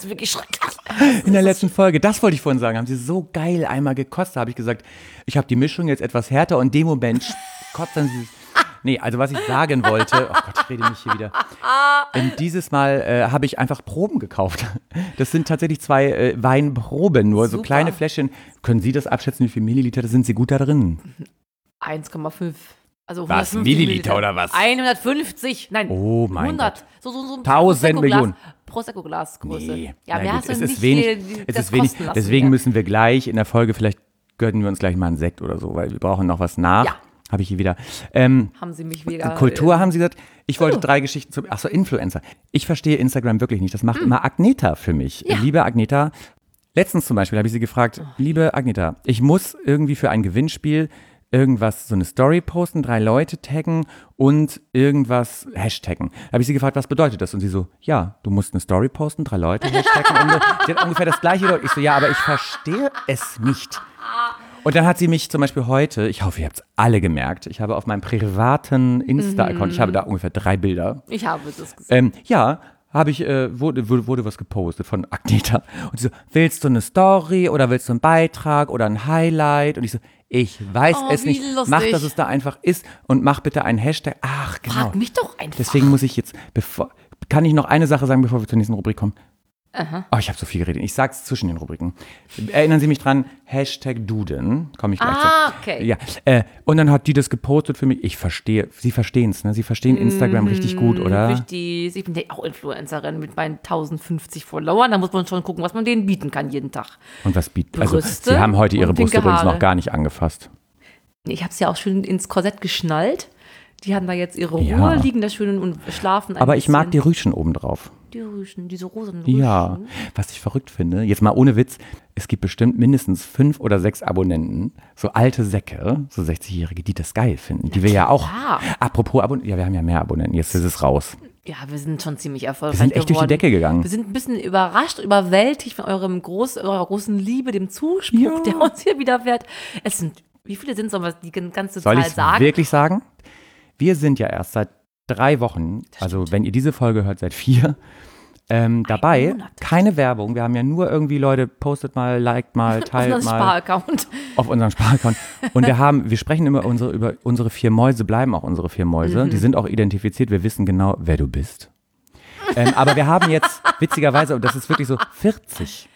ist wirklich schrecklich. In der letzten Folge, das wollte ich vorhin sagen, haben sie so geil einmal gekotzt. Da habe ich gesagt, ich habe die Mischung jetzt etwas härter und in dem Moment kotzen sie. Nee, also was ich sagen wollte, oh Gott, ich rede mich hier wieder. Ähm, dieses Mal äh, habe ich einfach Proben gekauft. Das sind tatsächlich zwei äh, Weinproben, nur so Super. kleine Fläschchen. Können Sie das abschätzen, wie viel Milliliter das sind Sie gut da drin? eins Komma fünf. Also Was, hundertfünfzig Milliliter oder was? hundertfünfzig, nein, Oh mein hundert. So, so, so ein Tausend Prosecco-Glas- Millionen. Prosecco-Glasgröße. Nee, Ja, na mehr gut, hast du es nicht ist wenig, viel, es das ist wenig kosten lassen deswegen hier. müssen wir gleich in der Folge, vielleicht gönnen wir uns gleich mal einen Sekt oder so, weil wir brauchen noch was nach. Ja. Habe ich hier wieder. Ähm, Haben sie mich wieder... Kultur äh, haben Sie gesagt. Ich wollte Oh. drei Geschichten zum, ach so, Influencer. Ich verstehe Instagram wirklich nicht. Das macht immer Agneta für mich. Ja. Liebe Agneta, letztens zum Beispiel habe ich sie gefragt, liebe Agneta, ich muss irgendwie für ein Gewinnspiel irgendwas, so eine Story posten, drei Leute taggen und irgendwas hashtaggen. Da habe ich sie gefragt, was bedeutet das? Und sie so, ja, du musst eine Story posten, drei Leute hashtaggen. Und sie hat ungefähr das gleiche Deutsch. Ich so, ja, aber ich verstehe es nicht. Und dann hat sie mich zum Beispiel heute, ich hoffe, ihr habt es alle gemerkt, ich habe auf meinem privaten Insta-Account, ich habe da ungefähr drei Bilder. Ich habe das gesehen. Ähm, ja, habe ich, äh, wurde, wurde, wurde was gepostet von Agneta. Und sie so, willst du eine Story oder willst du einen Beitrag oder ein Highlight? Und ich so, ich weiß Oh, es wie nicht. lustig. Mach, dass es da einfach ist und mach bitte einen Hashtag. Ach, genau. Frag mich doch einfach. Deswegen muss ich jetzt, bevor, kann ich noch eine Sache sagen, bevor wir zur nächsten Rubrik kommen? Oh, ich habe so viel geredet. Ich sag's zwischen den Rubriken. Erinnern Sie mich dran, Hashtag Duden, komme ich gleich Ah, zu. okay. Ja, äh, und dann hat die das gepostet für mich. Ich verstehe, Sie verstehen es, ne? Sie verstehen Instagram richtig gut, oder? Richtig. Ich bin ja auch Influencerin mit meinen tausendfünfzig Followern. Da muss man schon gucken, was man denen bieten kann jeden Tag. Und was bietet, also Brüste Sie haben heute Ihre und Brust pinke übrigens Haare. noch gar nicht angefasst. Ich habe es ja auch schön ins Korsett geschnallt. Die haben da jetzt ihre Ja. Ruhe, liegen da schön und schlafen ein Aber ich mag die bisschen. Rüschen obendrauf. Die Rüschen, diese rosanen Rüschen. Ja, was ich verrückt finde, jetzt mal ohne Witz, es gibt bestimmt mindestens fünf oder sechs Abonnenten, so alte Säcke, so sechzigjährige, die das geil finden, die wir ja auch, klar. apropos Abonnenten, ja, wir haben ja mehr Abonnenten, jetzt ist es raus. Ja, wir sind schon ziemlich erfolgreich Wir sind echt durch die geworden. Decke gegangen. Wir sind ein bisschen überrascht, überwältigt von eurem groß, eurer großen Liebe, dem Zuspruch, Ja. der uns hier widerfährt. Es sind, wie viele sind es, sollen wir die ganze Soll Zahl ich es sagen? wirklich sagen? Wir sind ja erst seit drei Wochen, also wenn ihr diese Folge hört, seit vier, ähm, dabei. Monat. Keine Werbung. Wir haben ja nur irgendwie Leute, postet mal, liked mal, Auf teilt unserem mal Sparaccount. auf unserem Sparaccount. Und wir haben, wir sprechen immer unsere, über unsere vier Mäuse, bleiben auch unsere vier Mäuse. Mhm. Die sind auch identifiziert. Wir wissen genau, wer du bist. ähm, aber wir haben jetzt, witzigerweise, und das ist wirklich so, vierzig.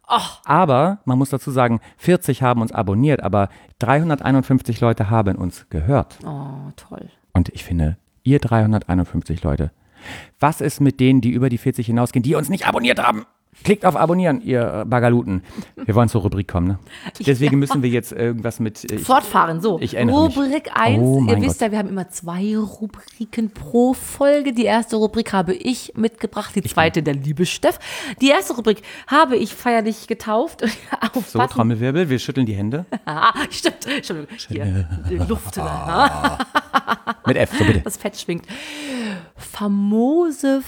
Aber, man muss dazu sagen, vierzig haben uns abonniert, aber dreihunderteinundfünfzig Leute haben uns gehört. Oh, toll. Und ich finde, ihr dreihunderteinundfünfzig Leute, was ist mit denen, die über die vierzig hinausgehen, die uns nicht abonniert haben? Klickt auf Abonnieren, ihr Bagaluten. Wir wollen zur Rubrik kommen, ne? Deswegen müssen wir jetzt irgendwas mit... äh, Ich, Fortfahren, so. ich erinnere mich. Rubrik eins. Oh Ihr mein wisst Gott. ja, wir haben immer zwei Rubriken pro Folge. Die erste Rubrik habe ich mitgebracht, die zweite der liebe Steff. Die erste Rubrik habe ich feierlich getauft. Auf so, Button- Trommelwirbel, wir schütteln die Hände. Ah, stimmt. Entschuldigung. Hier, die Luft. Ah. Mit F, so bitte. Das Fett schwingt. Famose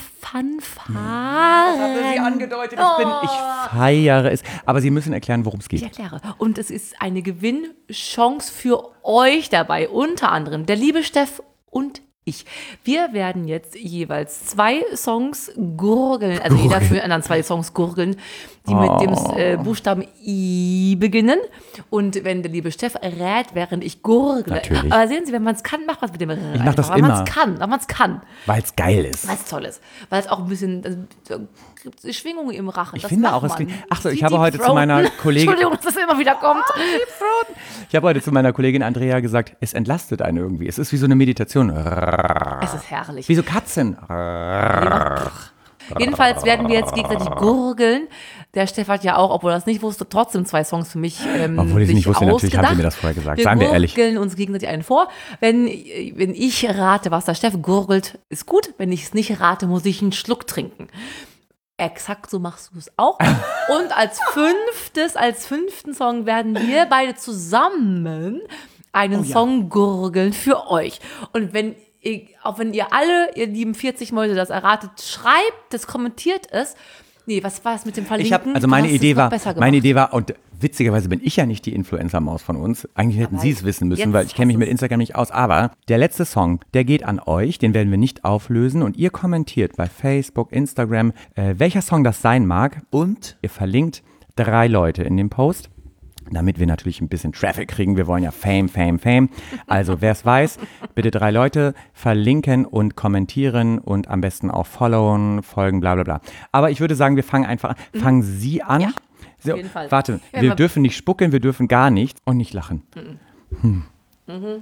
Fanfaren. angedeutet, ich bin, ich feiere es. Aber Sie müssen erklären, worum es Ich geht. erkläre. Und es ist eine Gewinnchance für euch dabei. Unter anderem der liebe Steff und ich. Wir werden jetzt jeweils zwei Songs gurgeln, also jeder für den anderen zwei Songs gurgeln, die mit dem äh, Buchstaben I beginnen. Und wenn der liebe Steff rät, während ich gurgle. Natürlich. Aber sehen Sie, wenn man es kann, macht man es mit dem R. Ich mach das Wenn man immer. es kann, wenn man es kann. Weil es geil ist. Was toll ist. Weil es auch ein bisschen also, gibt Schwingungen im Rachen. Ich das finde macht auch, es man. klingt- Ach so, ich Die habe Deep heute zu Throaten. meiner Kollegin- Entschuldigung, dass das immer wieder kommt. Ich habe heute zu meiner Kollegin Andrea gesagt, es entlastet einen irgendwie. Es ist wie so eine Meditation. Es ist herrlich. Wie so Katzen. Jedenfalls werden wir jetzt gegenseitig gurgeln. Der Steff hat ja auch, obwohl er das nicht wusste, trotzdem zwei Songs für mich ähm, Obwohl ich es nicht sich wusste, natürlich haben Sie ausgedacht. mir das vorher gesagt. Seien wir ehrlich. Wir gurgeln uns gegenseitig einen vor. Wenn, wenn ich rate, was der Steff gurgelt, ist gut. Wenn ich es nicht rate, muss ich einen Schluck trinken. Exakt so machst du es auch. Und als fünftes, als fünften Song werden wir beide zusammen einen Oh ja. Song gurgeln für euch. Und wenn ihr, auch wenn ihr alle, ihr lieben vierzig Mäuse, das erratet, schreibt es, kommentiert es. Nee, was war es mit dem Verlinken? Ich habe, also Du meine hast es Idee noch war, besser meine gemacht. Idee war, und Witzigerweise bin ich ja nicht die Influencer-Maus von uns. Eigentlich hätten Aber Sie es wissen müssen, jetzt weil ich kenne mich hast mit du's. Instagram nicht aus. Aber der letzte Song, der geht an euch, den werden wir nicht auflösen. Und ihr kommentiert bei Facebook, Instagram, äh, welcher Song das sein mag. Und ihr verlinkt drei Leute in dem Post, damit wir natürlich ein bisschen Traffic kriegen. Wir wollen ja Fame, Fame, Fame. Also wer es weiß, bitte drei Leute verlinken und kommentieren und am besten auch followen, folgen, bla bla bla. Aber ich würde sagen, wir fangen einfach an. Fangen Sie an. Ja, So, auf jeden Fall. warte, Ja, wir aber- dürfen nicht spuckeln, wir dürfen gar nichts und nicht lachen. Hm. Mhm.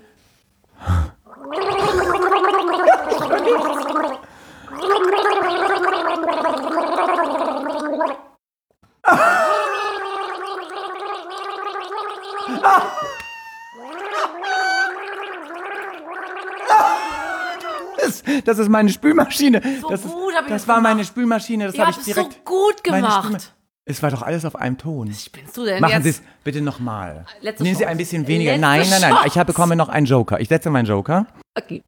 Das, das ist meine Spülmaschine. So das ist, gut hab ich das das war gemacht. meine Spülmaschine. Das Ihr habe habt ich es so direkt. gut meine gemacht. Spülma- Es war doch alles auf einem Ton. Was spinnst du denn Machen jetzt? Sie es bitte nochmal. Letzte Nehmen Sie Chance. ein bisschen weniger. Letzte nein, nein, nein. Chance. Ich habe bekomme noch einen Joker. Ich setze meinen Joker. Okay.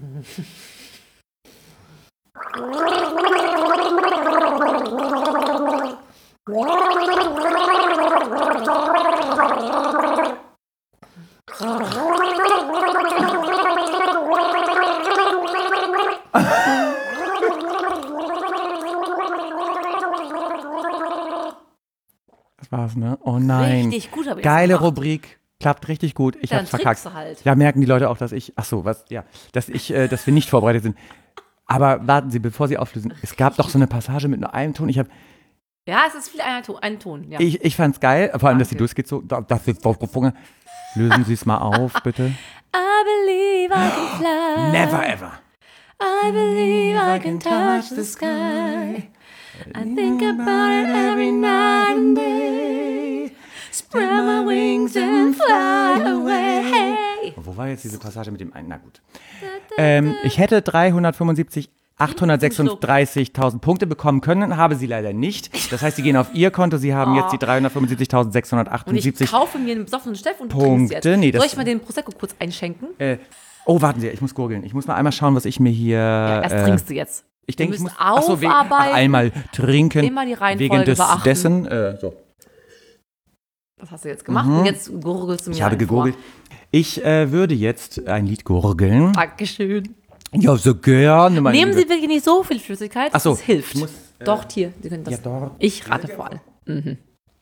Das war's, ne? Oh nein. Richtig gut habe ich Geile das gemacht. Rubrik. Klappt richtig gut. Ich Dann hab's verkackt. trickst du halt. Ja, merken die Leute auch, dass ich. Ach so, was? Ja. Dass ich, äh, dass wir nicht vorbereitet sind. Aber warten Sie, bevor Sie auflösen. Es gab doch so eine Passage mit nur einem Ton. Ich habe Ja, es ist viel ein Ton. Ein Ton ja. Ich, ich fand's geil, vor allem, dass sie Danke. durchgeht so. da- Das ist doch gefunken. Lösen Sie es mal auf, bitte. I believe I can fly. Never ever. I believe I can touch the sky. I think about it every night and day. Spread my wings and fly away. Wo war jetzt diese Passage mit dem einen? Na gut. Ähm, ich hätte dreihundertfünfundsiebzig, achthundertsechsunddreißigtausend Punkte bekommen können, habe sie leider nicht. Das heißt, sie gehen auf ihr Konto, sie haben jetzt die Und ich dreihundertfünfundsiebzigtausendsechshundertachtundsiebzig. kaufe mir einen besoffenen Steff und Punkte. trink's jetzt. Nee, das- Soll ich mal den Prosecco kurz einschenken? Äh, oh, warten Sie, ich muss gurgeln. Ich muss noch einmal schauen, was ich mir hier. Ja, erst äh, trinkst du jetzt. Ich denke, ich Wir muss müssen ach so, we- ach, aufarbeiten. einmal trinken. Immer die Reihenfolge wegen des, beachten. dessen. Äh, so. Das hast du jetzt gemacht und jetzt gurgelst du mir Ich habe einen vor. gegurgelt. Ich äh, würde jetzt ein Lied gurgeln. Dankeschön. Ja, so gerne. Meine Nehmen Liebe. Sie wirklich nicht so viel Flüssigkeit, Ach so, das hilft. ich muss, äh, Doch, hier. Sie können das. ja, doch. Ich rate vor allem. Mhm.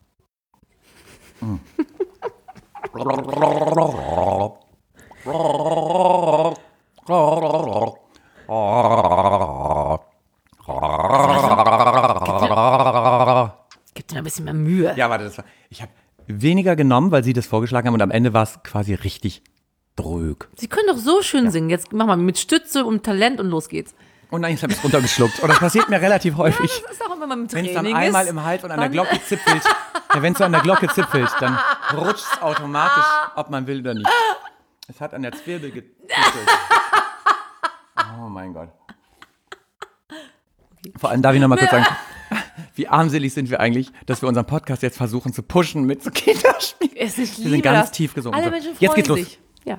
Gib dir ein bisschen mehr Mühe. Ja, warte, das war. Ich habe weniger genommen, weil Sie das vorgeschlagen haben und am Ende war es quasi richtig drög. Sie können doch so schön singen. Jetzt mach mal mit Stütze und Talent und los geht's. Und nein, jetzt habe ich es runtergeschluckt. Und das passiert mir relativ häufig. Das ist auch, wenn man mit Wenn es Training dann einmal ist. im Hals und an der dann- Glocke zippelt, ja, wenn es so an der Glocke zippelt, dann rutscht es automatisch, ob man will oder nicht. Es hat an der Zwirbel gezippelt. Oh mein Gott. Vor allem darf ich noch mal kurz sagen, wie armselig sind wir eigentlich, dass wir unseren Podcast jetzt versuchen zu pushen mit so Kinderspielen. Es ist Wir sind ganz das. tief gesunken. Alle So, Menschen freuen jetzt geht's los. sich. Ja.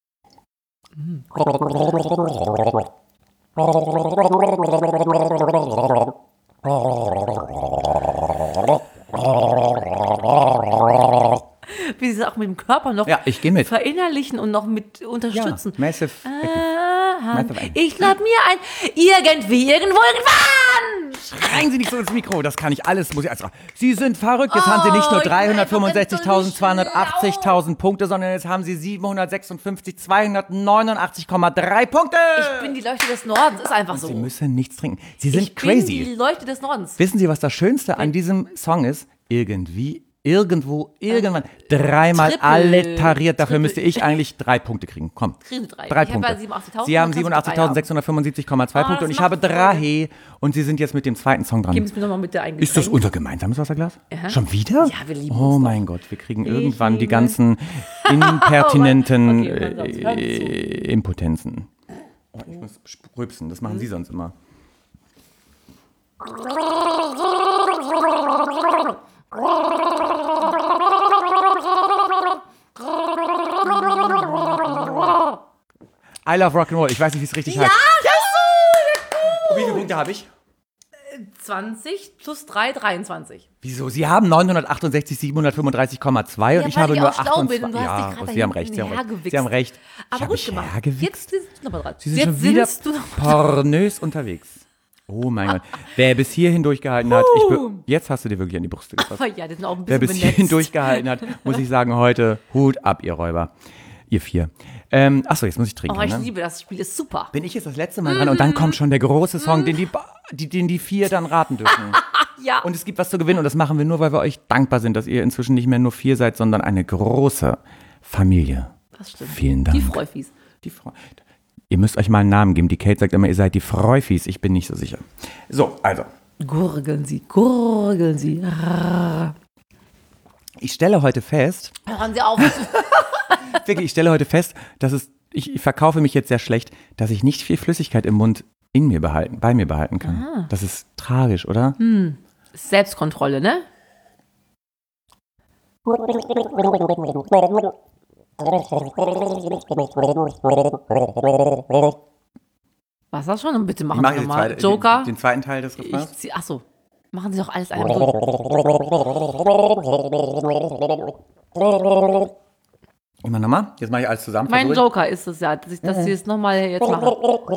Wie sie es auch mit dem Körper noch Ja, ich gehe mit. verinnerlichen und noch mit Ja, unterstützen. massive. Aha. Massive Ecken. Ich lade mir ein irgendwie, irgendwo, irgendwann. Schreien Sie nicht so ins Mikro, das kann ich alles. Muss ich also, Sie sind verrückt, jetzt haben Sie nicht nur Oh, ich bin dreihundertfünfundsechzigtausendzweihundertachtzigtausend Punkte, sondern jetzt haben Sie siebenhundertsechsundfünfzigtausendzweihundertneunundachtzig Komma drei Punkte. Ich bin die Leuchte des Nordens. Ist einfach so. Sie müssen nichts trinken. Sie sind ich bin crazy. die Leuchte des Nordens. Wissen Sie, was das Schönste an diesem Song ist? Irgendwie, irgendwo, irgendwann, dreimal Triple. allitariert. Dafür Triple. müsste ich eigentlich drei Punkte kriegen. Komm, Kriegen Sie drei. drei Ich habe Punkte. ja siebenundachtzigtausend, Sie haben dann kannst du drei siebenundachtzigtausendsechshundertfünfundsiebzig Komma zwei Ah, Punkte und das ich habe macht Freude. drei. Und Sie sind jetzt mit dem zweiten Song dran. Geben Sie mir nochmal bitte ein Ist das Getränk. unser gemeinsames Wasserglas? Aha. Schon wieder? Ja, wir lieben Oh uns mein Gott, wir kriegen Ich irgendwann die liebe- ganzen impertinenten Okay, hören Sie auf, hören Sie zu. äh, Impotenzen. Oh, ich muss rübsen, das machen Sie sonst immer. I love Rock'n'Roll. Ich weiß nicht, wie es richtig heißt. Ja, Oh, wie viele Punkte habe ich? zwanzig plus drei, dreiundzwanzig. Wieso? Sie haben neunhundertachtundsechzig, siebenhundertfünfunddreißig Komma zwei und Ja, ich weil habe ich nur auch schlau bin achtundzwanzig. und du hast dich Ja, gerade Sie haben da recht, Sie haben recht. hergewichst. Sie haben recht. Aber ich gut habe gemacht. hergewichst. Jetzt sind du nochmal dran. Sie sind Jetzt schon wieder sind du noch pornös unterwegs. Oh mein Gott. Wer bis hierhin durchgehalten hat, ich be- jetzt hast du dir wirklich an die Brüste gefasst. Oh ja, die sind auch ein Wer bisschen bis hierhin benetzt. durchgehalten hat, muss ich sagen, heute Hut ab, ihr Räuber. Ihr vier. Ähm, achso, jetzt muss ich trinken. Oh, ich ne? liebe das Spiel, ist super. Bin ich jetzt das letzte Mal dran und dann kommt schon der große Song, den die, ba- die, den die vier dann raten dürfen. Ja. Und es gibt was zu gewinnen und das machen wir nur, weil wir euch dankbar sind, dass ihr inzwischen nicht mehr nur vier seid, sondern eine große Familie. Das stimmt. Vielen Dank. Die Freufis. Die Freu ihr müsst euch mal einen Namen geben. Die Kate sagt immer, ihr seid die Freufis. Ich bin nicht so sicher. So, also. Gurgeln Sie, gurgeln Sie. Ich stelle heute fest, Hören Sie auf. wirklich, ich stelle heute fest, dass es, ich, ich verkaufe mich jetzt sehr schlecht, dass ich nicht viel Flüssigkeit im Mund in mir behalten, bei mir behalten kann. Aha. Das ist tragisch, oder? Hm. Selbstkontrolle, ne? Was das schon? Und bitte Ich machen mache Sie jetzt nochmal. zweite- Joker. Den, den zweiten Teil des Refrains. Ich zieh, achso. Machen Sie doch alles ein. Immer nochmal. Jetzt mache ich alles zusammen. Mein versuche ich. Joker ist es ja, dass ich das jetzt nochmal jetzt mache.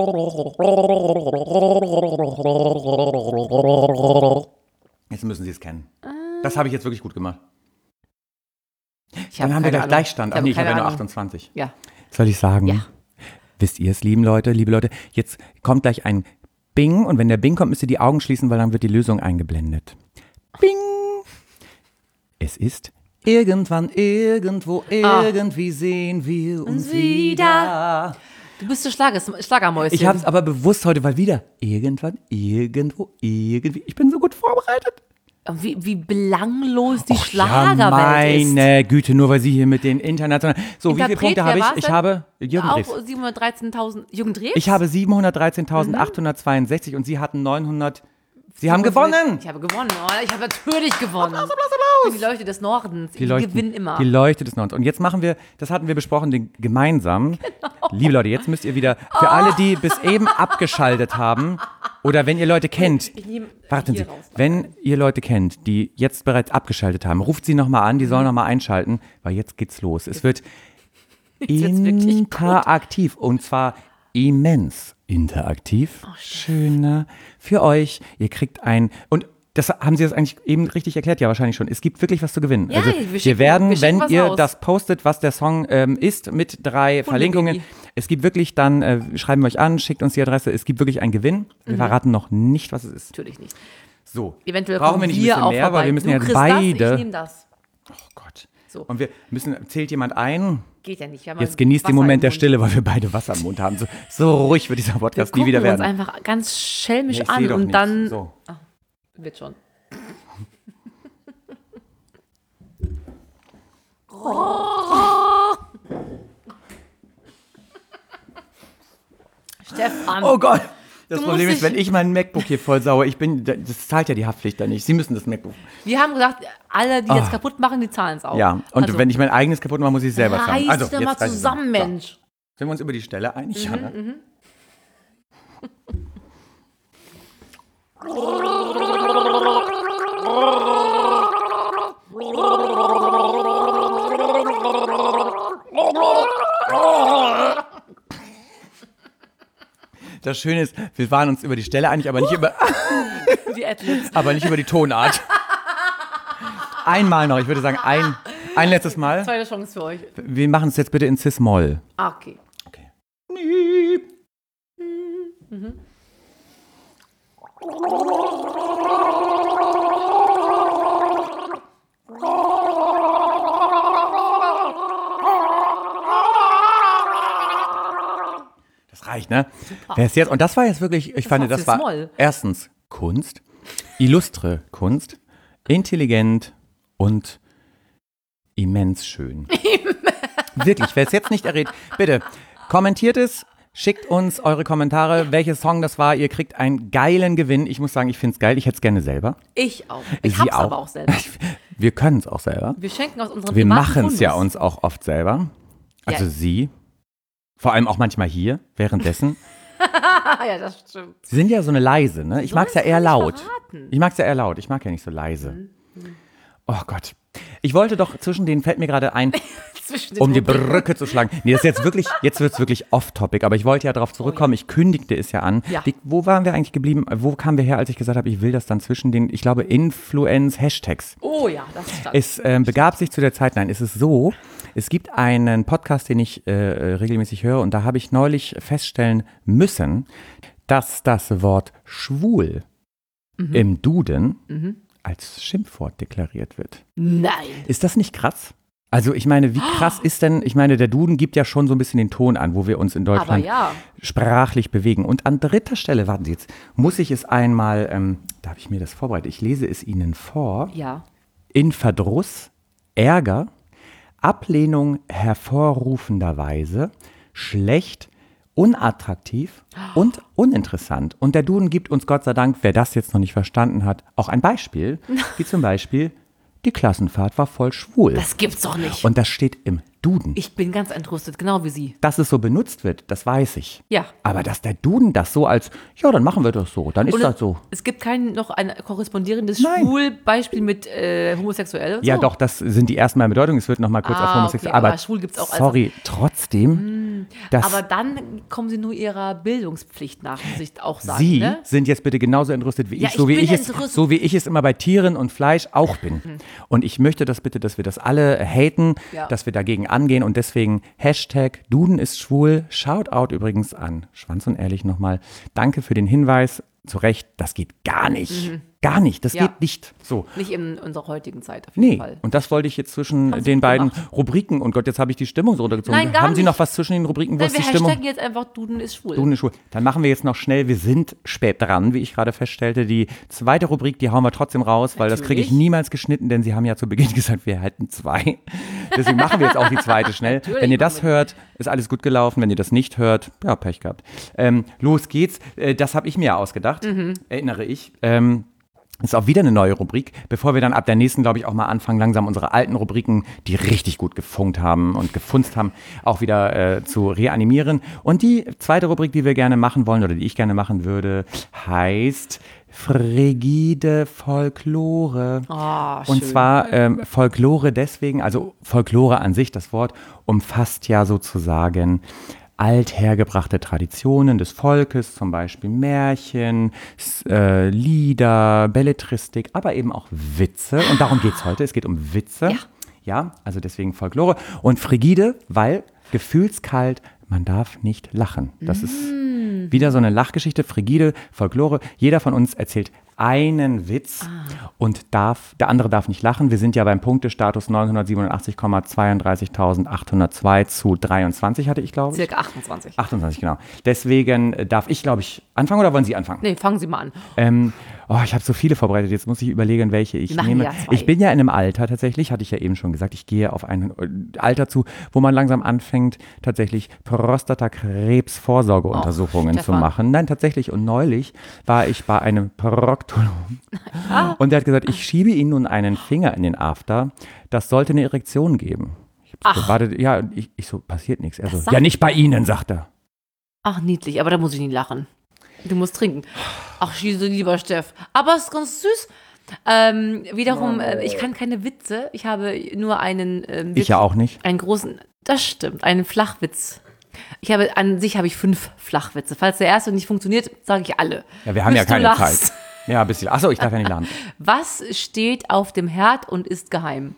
Jetzt müssen Sie es kennen. Das habe ich jetzt wirklich gut gemacht. Ich hab Dann haben wir keine gleich Ahnung. Gleichstand. Ach Ich nee, ich habe habe ja keine nur Ahnung. achtundzwanzig. Ja. Soll ich sagen? Ja. Wisst ihr es, lieben Leute, liebe Leute? Jetzt kommt gleich ein Bing und wenn der Bing kommt, müsst ihr die Augen schließen, weil dann wird die Lösung eingeblendet. Bing! Es ist irgendwann, irgendwo, Ah. irgendwie sehen wir uns Uns wieder. wieder. Du bist der Schlager, Schlagermäuschen. Ich habe es aber bewusst heute, weil wieder irgendwann, irgendwo, irgendwie. Ich bin so gut vorbereitet. wie, wie belanglos die Ja, Schlagerwelt ist. meine Güte, nur weil Sie hier mit den internationalen. So, wie viele Interpret, Punkte wer habe war's ich? Ich denn? habe Jürgen Drews. Auch siebenhundertdreizehn.tausend. Jürgen Drews? Ich habe siebenhundertdreizehntausendachtihundertzweiundsechzig und Sie hatten neunhundert. Sie haben gewonnen! Ich habe gewonnen. Oh, ich habe natürlich gewonnen. Applaus, Applaus, Applaus. Die Leuchte des Nordens. Die Die Leuchten- gewinnen immer. Die Leuchte des Nordens. Und jetzt machen wir, das hatten wir besprochen, den gemeinsam. Genau. Liebe Leute, jetzt müsst ihr wieder, für alle, die bis eben abgeschaltet haben, oder wenn ihr Leute kennt, Ich nehme warten hier Sie, raus. wenn ihr Leute kennt, die jetzt bereits abgeschaltet haben, ruft sie nochmal an, die Mhm. sollen nochmal einschalten, weil jetzt geht's los. Es wird wird's wirklich gut. interaktiv und zwar immens interaktiv. Oh, Schön, ne? Für euch. Ihr kriegt ein, und das haben Sie das eigentlich eben richtig erklärt, ja wahrscheinlich schon. Es gibt wirklich was zu gewinnen. Ja, also wir wir, schicken- werden, wir schicken wenn was ihr raus. das postet, was der Song ähm, ist, mit drei Verlinkungen. Es gibt wirklich dann, äh, schreiben wir euch an, schickt uns die Adresse. Es gibt wirklich einen Gewinn. Wir Mhm. verraten noch nicht, was es ist. Natürlich nicht. So, Eventuell brauchen kommen wir nicht ein wir bisschen auch mehr, vorbei. weil wir müssen du ja kriegst beide. Das, ich nehme das. Oh Gott. So. Und wir müssen, zählt jemand ein? Geht ja nicht. Wir haben Jetzt ein genießt den Wasser Moment im der Mund. Stille, weil wir beide Wasser im Mund haben. So, so ruhig wird dieser Wir Podcast nie gucken wieder uns werden. einfach ganz schelmisch Ja, ich an seh doch und nichts. dann So. wird schon. Stefan. Oh Gott. Das Du Problem musst ist, wenn dich- ich mein MacBook hier voll sauer, ich bin, das zahlt ja die Haftpflicht da nicht. Sie müssen das MacBook. Wir haben gesagt, alle, die jetzt kaputt machen, die zahlen es auch. Ah. Ja, und also, wenn ich mein eigenes kaputt mache, muss ich es selber zahlen. reiß Also, dich doch jetzt mal reiß ich zusammen, So. Mensch. Sind wir uns über die Stelle einig? Ja, ne? Mhm. Das Schöne ist, wir waren uns über die Stelle einig, aber nicht über, Die Adlibs. aber nicht über die Tonart. Einmal noch, ich würde sagen, ein, ein letztes Mal. Zweite Chance für euch. Wir machen es jetzt bitte in Cis-Moll. Ah, okay. Okay. Das reicht, ne? Wer ist jetzt? Und das war jetzt wirklich, ich fand, war das war Cis-Moll. erstens Kunst, illustre Kunst, intelligent und immens schön. Wirklich, wer es jetzt nicht errät, bitte kommentiert es, schickt uns eure Kommentare, welches Song das war. Ihr kriegt einen geilen Gewinn. Ich muss sagen, ich finde es geil. Ich hätte es gerne selber. Ich auch. Ich Sie hab's aber auch selber. Wir können es auch selber. Wir schenken aus unserem Wir privaten machen es ja Fundus. uns auch oft selber. Also Ja. Sie. Vor allem auch manchmal hier, währenddessen. ja, das stimmt. Sie sind ja so eine leise, ne? Ich mag es ja eher laut. Verraten. Ich mag es ja eher laut. Ich mag ja nicht so leise. Mhm. Oh Gott. Ich wollte doch zwischen denen, fällt mir gerade ein, um die Brücke zu schlagen. Nee, das ist jetzt wirklich, jetzt wird es wirklich off-topic, aber ich wollte ja darauf zurückkommen. Ich kündigte es ja an. Ja. Die, wo waren wir eigentlich geblieben? Wo kamen wir her, als ich gesagt habe, ich will das dann zwischen den, ich glaube, Influence-Hashtags. Oh ja, das ist das. Es ähm, begab sich zu der Zeit, nein, es ist so, es gibt einen Podcast, den ich äh, regelmäßig höre und da habe ich neulich feststellen müssen, dass das Wort schwul mhm. im Duden mhm. als Schimpfwort deklariert wird. Nein. Ist das nicht krass? Also ich meine, wie krass ist denn, ich meine, der Duden gibt ja schon so ein bisschen den Ton an, wo wir uns in Deutschland ja. sprachlich bewegen. Und an dritter Stelle, warten Sie jetzt, muss ich es einmal, ähm, da habe ich mir das vorbereitet, ich lese es Ihnen vor. Ja. In Verdruss, Ärger, Ablehnung hervorrufenderweise, schlecht, unattraktiv und uninteressant. Und der Duden gibt uns Gott sei Dank, wer das jetzt noch nicht verstanden hat, auch ein Beispiel, wie zum Beispiel, die Klassenfahrt war voll schwul. Das gibt's doch nicht. Und das steht im Duden. Ich bin ganz entrüstet, genau wie Sie. Dass es so benutzt wird, das weiß ich. Ja. Aber dass der Duden das so als, ja, dann machen wir das so, dann ist Und das so. Es gibt kein noch ein korrespondierendes Nein. Schwul-Beispiel mit äh, homosexuell und Ja, so. doch, das sind die ersten Mal in Bedeutung. Es wird nochmal kurz Ah, auf homosexuell. okay, aber aber schwul gibt's auch als- sorry, trotzdem. Das Aber dann kommen Sie nur Ihrer Bildungspflicht nach, muss ich auch sagen. Sie ne? sind jetzt bitte genauso entrüstet wie Ja, ich, so ich wie bin ich es, entrüstet. so wie ich es immer bei Tieren und Fleisch auch bin. Und ich möchte das bitte, dass wir das alle haten, Ja. dass wir dagegen angehen und deswegen Hashtag Duden ist schwul. Shoutout übrigens an Schwanz und Ehrlich nochmal. Danke für den Hinweis. Zu Recht, das geht gar nicht. Gar nicht, das Ja. geht nicht. So. Nicht in unserer heutigen Zeit auf jeden Nee, Fall. und das wollte ich jetzt zwischen Haben Sie den gut beiden gemacht. Rubriken, und Gott, jetzt habe ich die Stimmung so runtergezogen. Nein, gar Haben Sie nicht. noch was zwischen den Rubriken, wo Nein, ist wir die Stimmung? hashtaggen jetzt einfach Duden ist schwul. Duden ist schwul. Dann machen wir jetzt noch schnell, wir sind spät dran, wie ich gerade feststellte. Die zweite Rubrik, die hauen wir trotzdem raus, weil das kriege ich Natürlich. niemals geschnitten, denn Sie haben ja zu Beginn gesagt, wir hätten zwei. Deswegen machen wir jetzt auch die zweite schnell. Natürlich Wenn ihr das machen wir hört, ist alles gut gelaufen. Wenn ihr das nicht hört, ja, Pech gehabt. Ähm, los geht's. Äh, das habe ich mir ja ausgedacht, Mhm. erinnere ich. Ähm, ist auch wieder eine neue Rubrik, bevor wir dann ab der nächsten, glaube ich, auch mal anfangen, langsam unsere alten Rubriken, die richtig gut gefunkt haben und gefunzt haben, auch wieder äh, zu reanimieren. Und die zweite Rubrik, die wir gerne machen wollen oder die ich gerne machen würde, heißt frigide Folklore. Ah, Und schön. zwar ähm, Folklore deswegen, also Folklore an sich, das Wort, umfasst ja sozusagen althergebrachte Traditionen des Volkes, zum Beispiel Märchen, S- äh, Lieder, Belletristik, aber eben auch Witze. Und darum geht es heute. Es geht um Witze. Ja. Ja, also deswegen Folklore. Und frigide, weil gefühlskalt, man darf nicht lachen. Das ist wieder so eine Lachgeschichte, frigide, Folklore. Jeder von uns erzählt einen Witz und darf, der andere darf nicht lachen. Wir sind ja beim Punktestatus neunhundertsiebenundachtzig Komma zweiunddreißigtausendachthundertzwei zu dreiundzwanzig, hatte ich, glaube ich. Circa achtundzwanzig. achtundzwanzig, genau. Deswegen äh, darf ich, glaube ich, anfangen oder wollen Sie anfangen? Nee, fangen Sie mal an. Ähm, oh, ich habe so viele vorbereitet. Jetzt muss ich überlegen, welche ich Wir machen nehme. ja zwei. Ich bin ja in einem Alter tatsächlich, hatte ich ja eben schon gesagt, ich gehe auf ein äh, Alter zu, wo man langsam anfängt, tatsächlich Prostatakrebsvorsorgeuntersuchungen Och, zu Stefan. machen. Nein, tatsächlich. Und neulich war ich bei einem Proktologen und der hat gesagt, ich schiebe Ihnen nun einen Finger in den After. Das sollte eine Erektion geben. Ich hab so gewartet, ja, ich, ich so, passiert nichts. Er so, sagt ja, nicht bei Ihnen, sagt er. Ach, niedlich, aber da muss ich nicht lachen. Du musst trinken. Ach, schieße, lieber Steff. Aber es ist ganz süß. Ähm, wiederum, äh, ich kann keine Witze. Ich habe nur einen ähm, Witz, Ich ja auch nicht. einen großen, das stimmt, einen Flachwitz. Ich habe, an sich habe ich fünf Flachwitze. Falls der erste nicht funktioniert, sage ich alle. Ja, wir haben Bis ja du keine lachst. Zeit. Ja, ein bisschen. Achso, ich darf ja nicht lachen. Was steht auf dem Herd und ist geheim?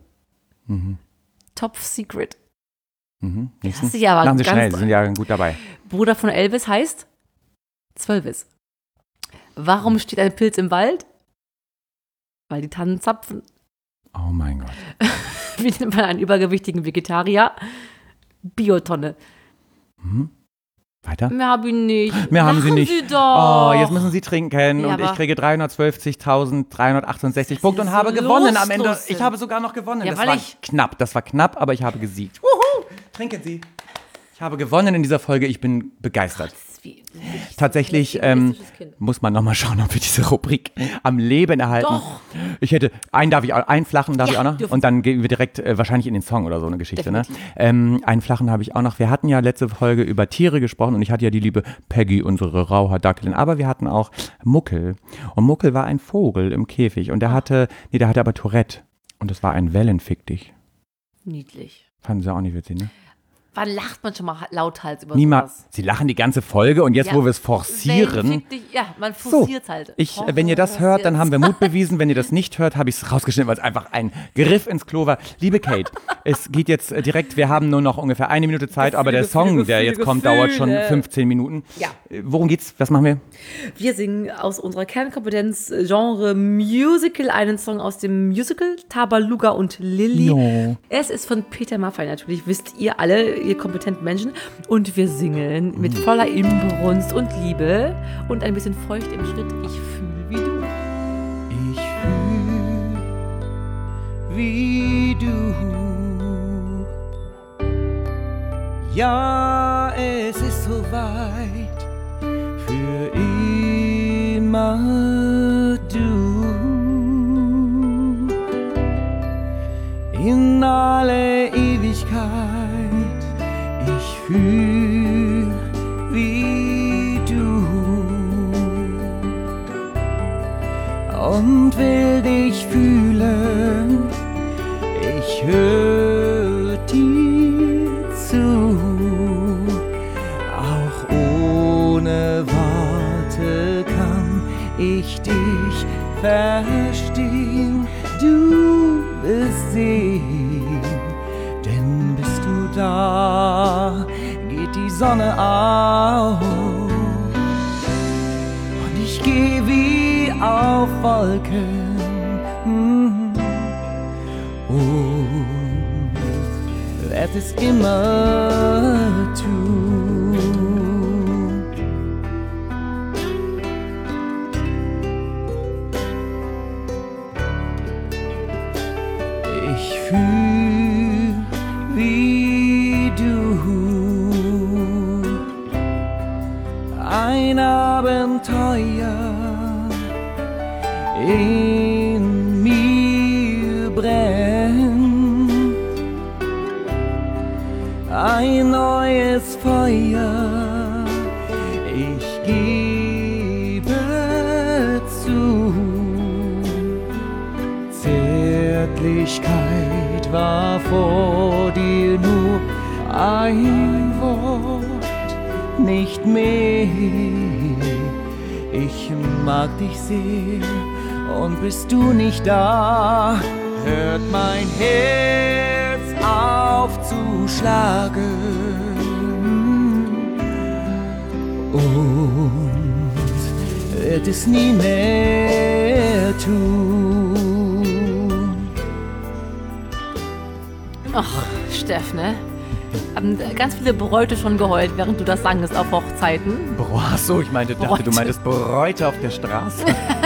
Top Secret. Mhm. Nächsten. hast du ja aber Machen Sie ganz- schnell, Sie sind ja gut dabei. Bruder von Elvis heißt Zwölvis. Warum steht ein Pilz im Wald? Weil die Tannen zapfen. Oh mein Gott. Wie nennt man einen übergewichtigen Vegetarier? Biotonne. Weiter? Mehr habe ich nicht. Mehr haben Lachen Sie nicht. Sie doch. Oh, jetzt müssen Sie trinken Ja, und ich aber- kriege dreihundertzwölfzigtausenddreihundertachtundsechzig Das Punkte ist und so habe gewonnen am Ende. lustlos. Ich habe sogar noch gewonnen. Ja, das weil war ich- knapp, das war knapp, aber ich habe gesiegt. Wuhu! Trinken Sie. Ich habe gewonnen in dieser Folge, ich bin begeistert. wie, Tatsächlich wie ähm, egoistisches Kind. muss man nochmal schauen, ob wir diese Rubrik am Leben erhalten. Doch. Ich hätte, einen darf ich, auch- einen flachen darf Ja, ich auch noch dürfen und dann gehen wir direkt äh, wahrscheinlich in den Song oder so eine Geschichte. Ne? Definitiv. Ähm, einen flachen habe ich auch noch. Wir hatten ja letzte Folge über Tiere gesprochen und ich hatte ja die liebe Peggy, unsere Rauhaar-Dackelin, aber wir hatten auch Muckel und Muckel war ein Vogel im Käfig und der hatte, nee, der hatte aber Tourette und das war ein Wellenfick dich. Niedlich. Fanden sie auch nicht witzig, ne? Wann lacht man schon mal lauthals über Niemals. sowas? Sie lachen die ganze Folge und jetzt, Ja. wo wir es forcieren. Wellenfick dich, ja, man So, forciert halt. ich, wenn ihr das hört, dann haben wir Mut bewiesen. Wenn ihr das nicht hört, habe ich es rausgeschnitten, weil es einfach ein Griff ins Klo war. Liebe Kate, es geht jetzt äh, direkt, wir haben nur noch ungefähr eine Minute Zeit, aber der Gefühle, Song, Gefühle, der jetzt kommt, Gefühle. dauert schon fünfzehn Minuten. Ja. Äh, Worum geht's? Was machen wir? Wir singen aus unserer Kernkompetenz äh, Genre Musical einen Song aus dem Musical Tabaluga und Lilly. Jo. Es ist von Peter Maffay natürlich, wisst ihr alle, ihr kompetenten Menschen. Und wir singen mit voller Inbrunst und Liebe und ein bisschen feucht im Schritt. Ich fühle wie du. Ich fühl wie du. Ja, es ist soweit. Für immer du. In alle Ewigkeit. Ich fühl wie du. Und will dich fühlen, ich hör dir zu, auch ohne Worte kann ich dich verstehen, du wirst sehen, denn bist du da, geht die Sonne auf und ich geh wie auf Wolken mm. und werd es immer tun. Ich fühl wie du, ein Abenteuer in mir brennt, ein neues Feuer, ich gebe zu. Zärtlichkeit war vor dir nur ein Wort, nicht mehr. Ich mag dich sehr und bist du nicht da, hört mein Herz auf zu schlagen und wird es nie mehr tun. Ach, Steff, ne? Haben ganz viele Bräute schon geheult, während du das sangst auf Hochzeiten. Boah, ach so, ich meinte, dachte, Bräute. du meintest Bräute auf der Straße.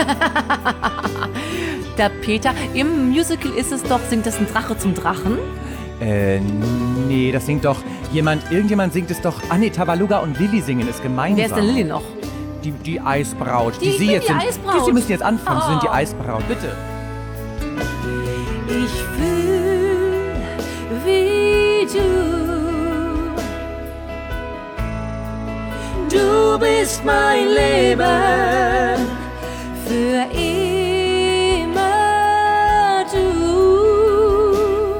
Der Peter, im Musical ist es doch, singt es ein Drache zum Drachen. Äh, nee, das singt doch jemand, irgendjemand singt es doch. Ah nee, Tabaluga und Lilly singen es gemeinsam. Wer ist denn Lilly noch? Die, die Eisbraut. Die- ich Sie bin jetzt die sind, Eisbraut. Die, Sie müssen jetzt anfangen, Sie sind die Oh. Eisbraut, bitte. Ich fühl wie du. Du bist mein Leben für immer du.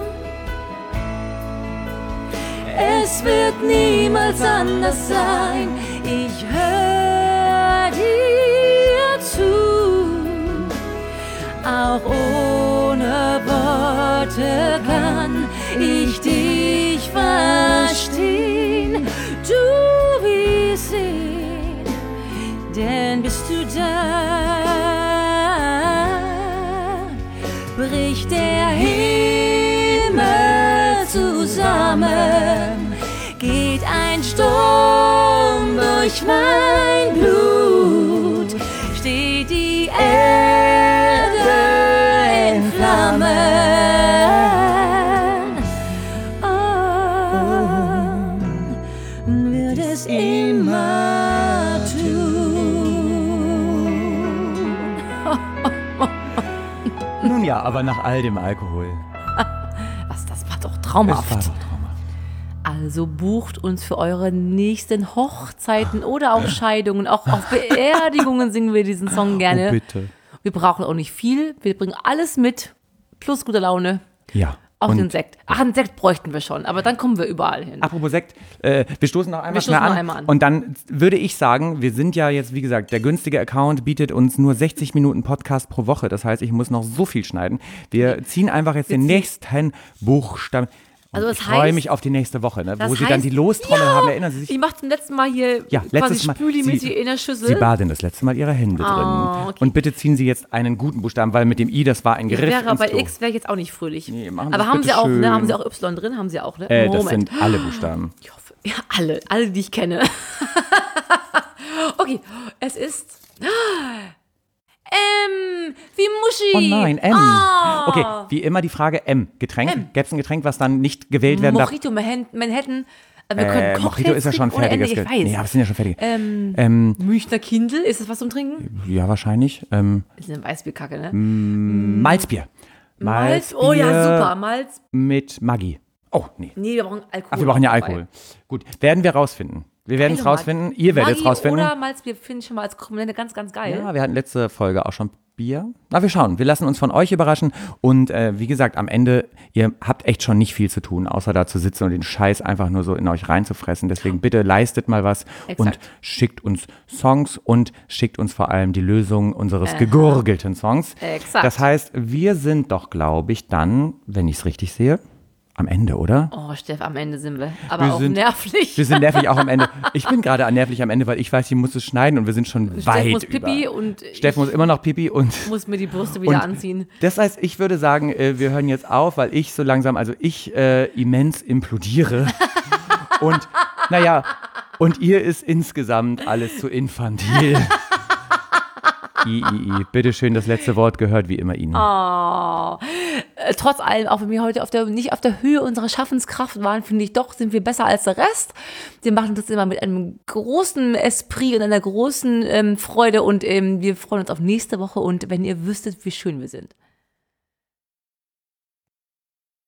Es wird niemals anders sein. Ich hör dir zu. Auch ohne Worte kann ich dich verstehen. Du wirst sehen, denn bist du da, bricht der Himmel zusammen, geht ein Sturm durch mein Blut, steht die Erde in Flammen. Oh, wird es immer ja, aber nach all dem Alkohol. Was, das war doch Es traumhaft. war doch traumhaft. Also bucht uns für eure nächsten Hochzeiten oder auch Scheidungen, auch auf Beerdigungen singen wir diesen Song gerne. Oh, bitte. Wir brauchen auch nicht viel, wir bringen alles mit, plus gute Laune. Ja. Auch Und den Sekt. Ach, einen Sekt bräuchten wir schon, aber dann kommen wir überall hin. apropos Sekt, äh, wir stoßen noch einmal Wir stoßen schnell noch an. einmal an. Und dann würde ich sagen, wir sind ja jetzt, wie gesagt, der günstige Account bietet uns nur sechzig Minuten Podcast pro Woche. Das heißt, ich muss noch so viel schneiden. Wir ziehen einfach jetzt den ziehen- nächsten Buchstaben. Und Also das ich freue heißt- mich auf die nächste Woche, ne, Das wo Sie heißt- dann die Lostrommel Ja! haben. Erinnern Sie sich? Ich mache zum letzten Mal hier Ja, quasi letztes Mal. Spüli mit Sie- in der Schüssel. Sie baden das letzte Mal Ihre Hände drin. Ah, okay. Und bitte ziehen Sie jetzt einen guten Buchstaben, weil mit dem I, das war ein Ich Griff wäre ins bei Klo. X wäre ich jetzt auch nicht fröhlich. Nee, machen Sie aber es haben bitte Sie auch, schön. ne? Haben Sie auch Y drin? Haben Sie auch, ne? Äh, das Moment. sind alle Buchstaben. Ich hoffe, ja, alle, alle, die ich kenne. Okay, es ist M, wie Muschi. Oh nein, M. Ah. Okay, wie immer die Frage M. Getränk? M. Gäbe es ein Getränk, was dann nicht gewählt werden darf? Mojito Manhattan. Manhattan. Wir Äh, können Mojito ist ja schon Cocktails trinken ohne fertiges Ende, ich Ge- weiß. Nee, aber es sind ja schon fertige. Ähm, Ähm, Münchner Kindl, ist das was zum Trinken? ja, wahrscheinlich. Ähm, Ist eine Weißbierkacke, ne? Malzbier. Malz, oh ja, Malzbier super, Malz. Mit Maggi. Oh, nee. Nee, wir brauchen Alkohol. Ach, wir brauchen ja dabei. Alkohol. Gut, werden wir rausfinden. Wir werden es Geil, rausfinden. Ihr werdet es Maggi rausfinden. oder Malzbier finde ich schon mal als Komponente ganz, ganz geil. Ja, wir hatten letzte Folge auch schon Bier. Na, wir schauen. Wir lassen uns von euch überraschen. Und äh, wie gesagt, am Ende, ihr habt echt schon nicht viel zu tun, außer da zu sitzen und den Scheiß einfach nur so in euch reinzufressen. Deswegen bitte leistet mal was Exakt. und schickt uns Songs und schickt uns vor allem die Lösung unseres gegurgelten Songs. Exakt. Das heißt, wir sind doch, glaube ich, dann, wenn ich es richtig sehe, am Ende, oder? Oh, Steff, am Ende sind wir. Aber Wir auch sind- nervlich. Wir sind nervig auch am Ende. Ich bin gerade nervlich am Ende, weil ich weiß, ich muss es schneiden und wir sind schon Steff weit muss Pipi über. und Steffen muss immer noch Pipi und ich muss mir die Brüste wieder Und anziehen. Das heißt, ich würde sagen, äh, wir hören jetzt auf, weil ich so langsam, also ich äh, immens implodiere. Und naja, und ihr ist insgesamt alles zu infantil. I, I, I. Bitte schön, das letzte Wort gehört wie immer Ihnen. Oh. Äh, trotz allem, auch wenn wir heute auf der, nicht auf der Höhe unserer Schaffenskraft waren, finde ich doch, sind wir besser als der Rest. Wir machen das immer mit einem großen Esprit und einer großen ähm, Freude und ähm, wir freuen uns auf nächste Woche und wenn ihr wüsstet, wie schön wir sind.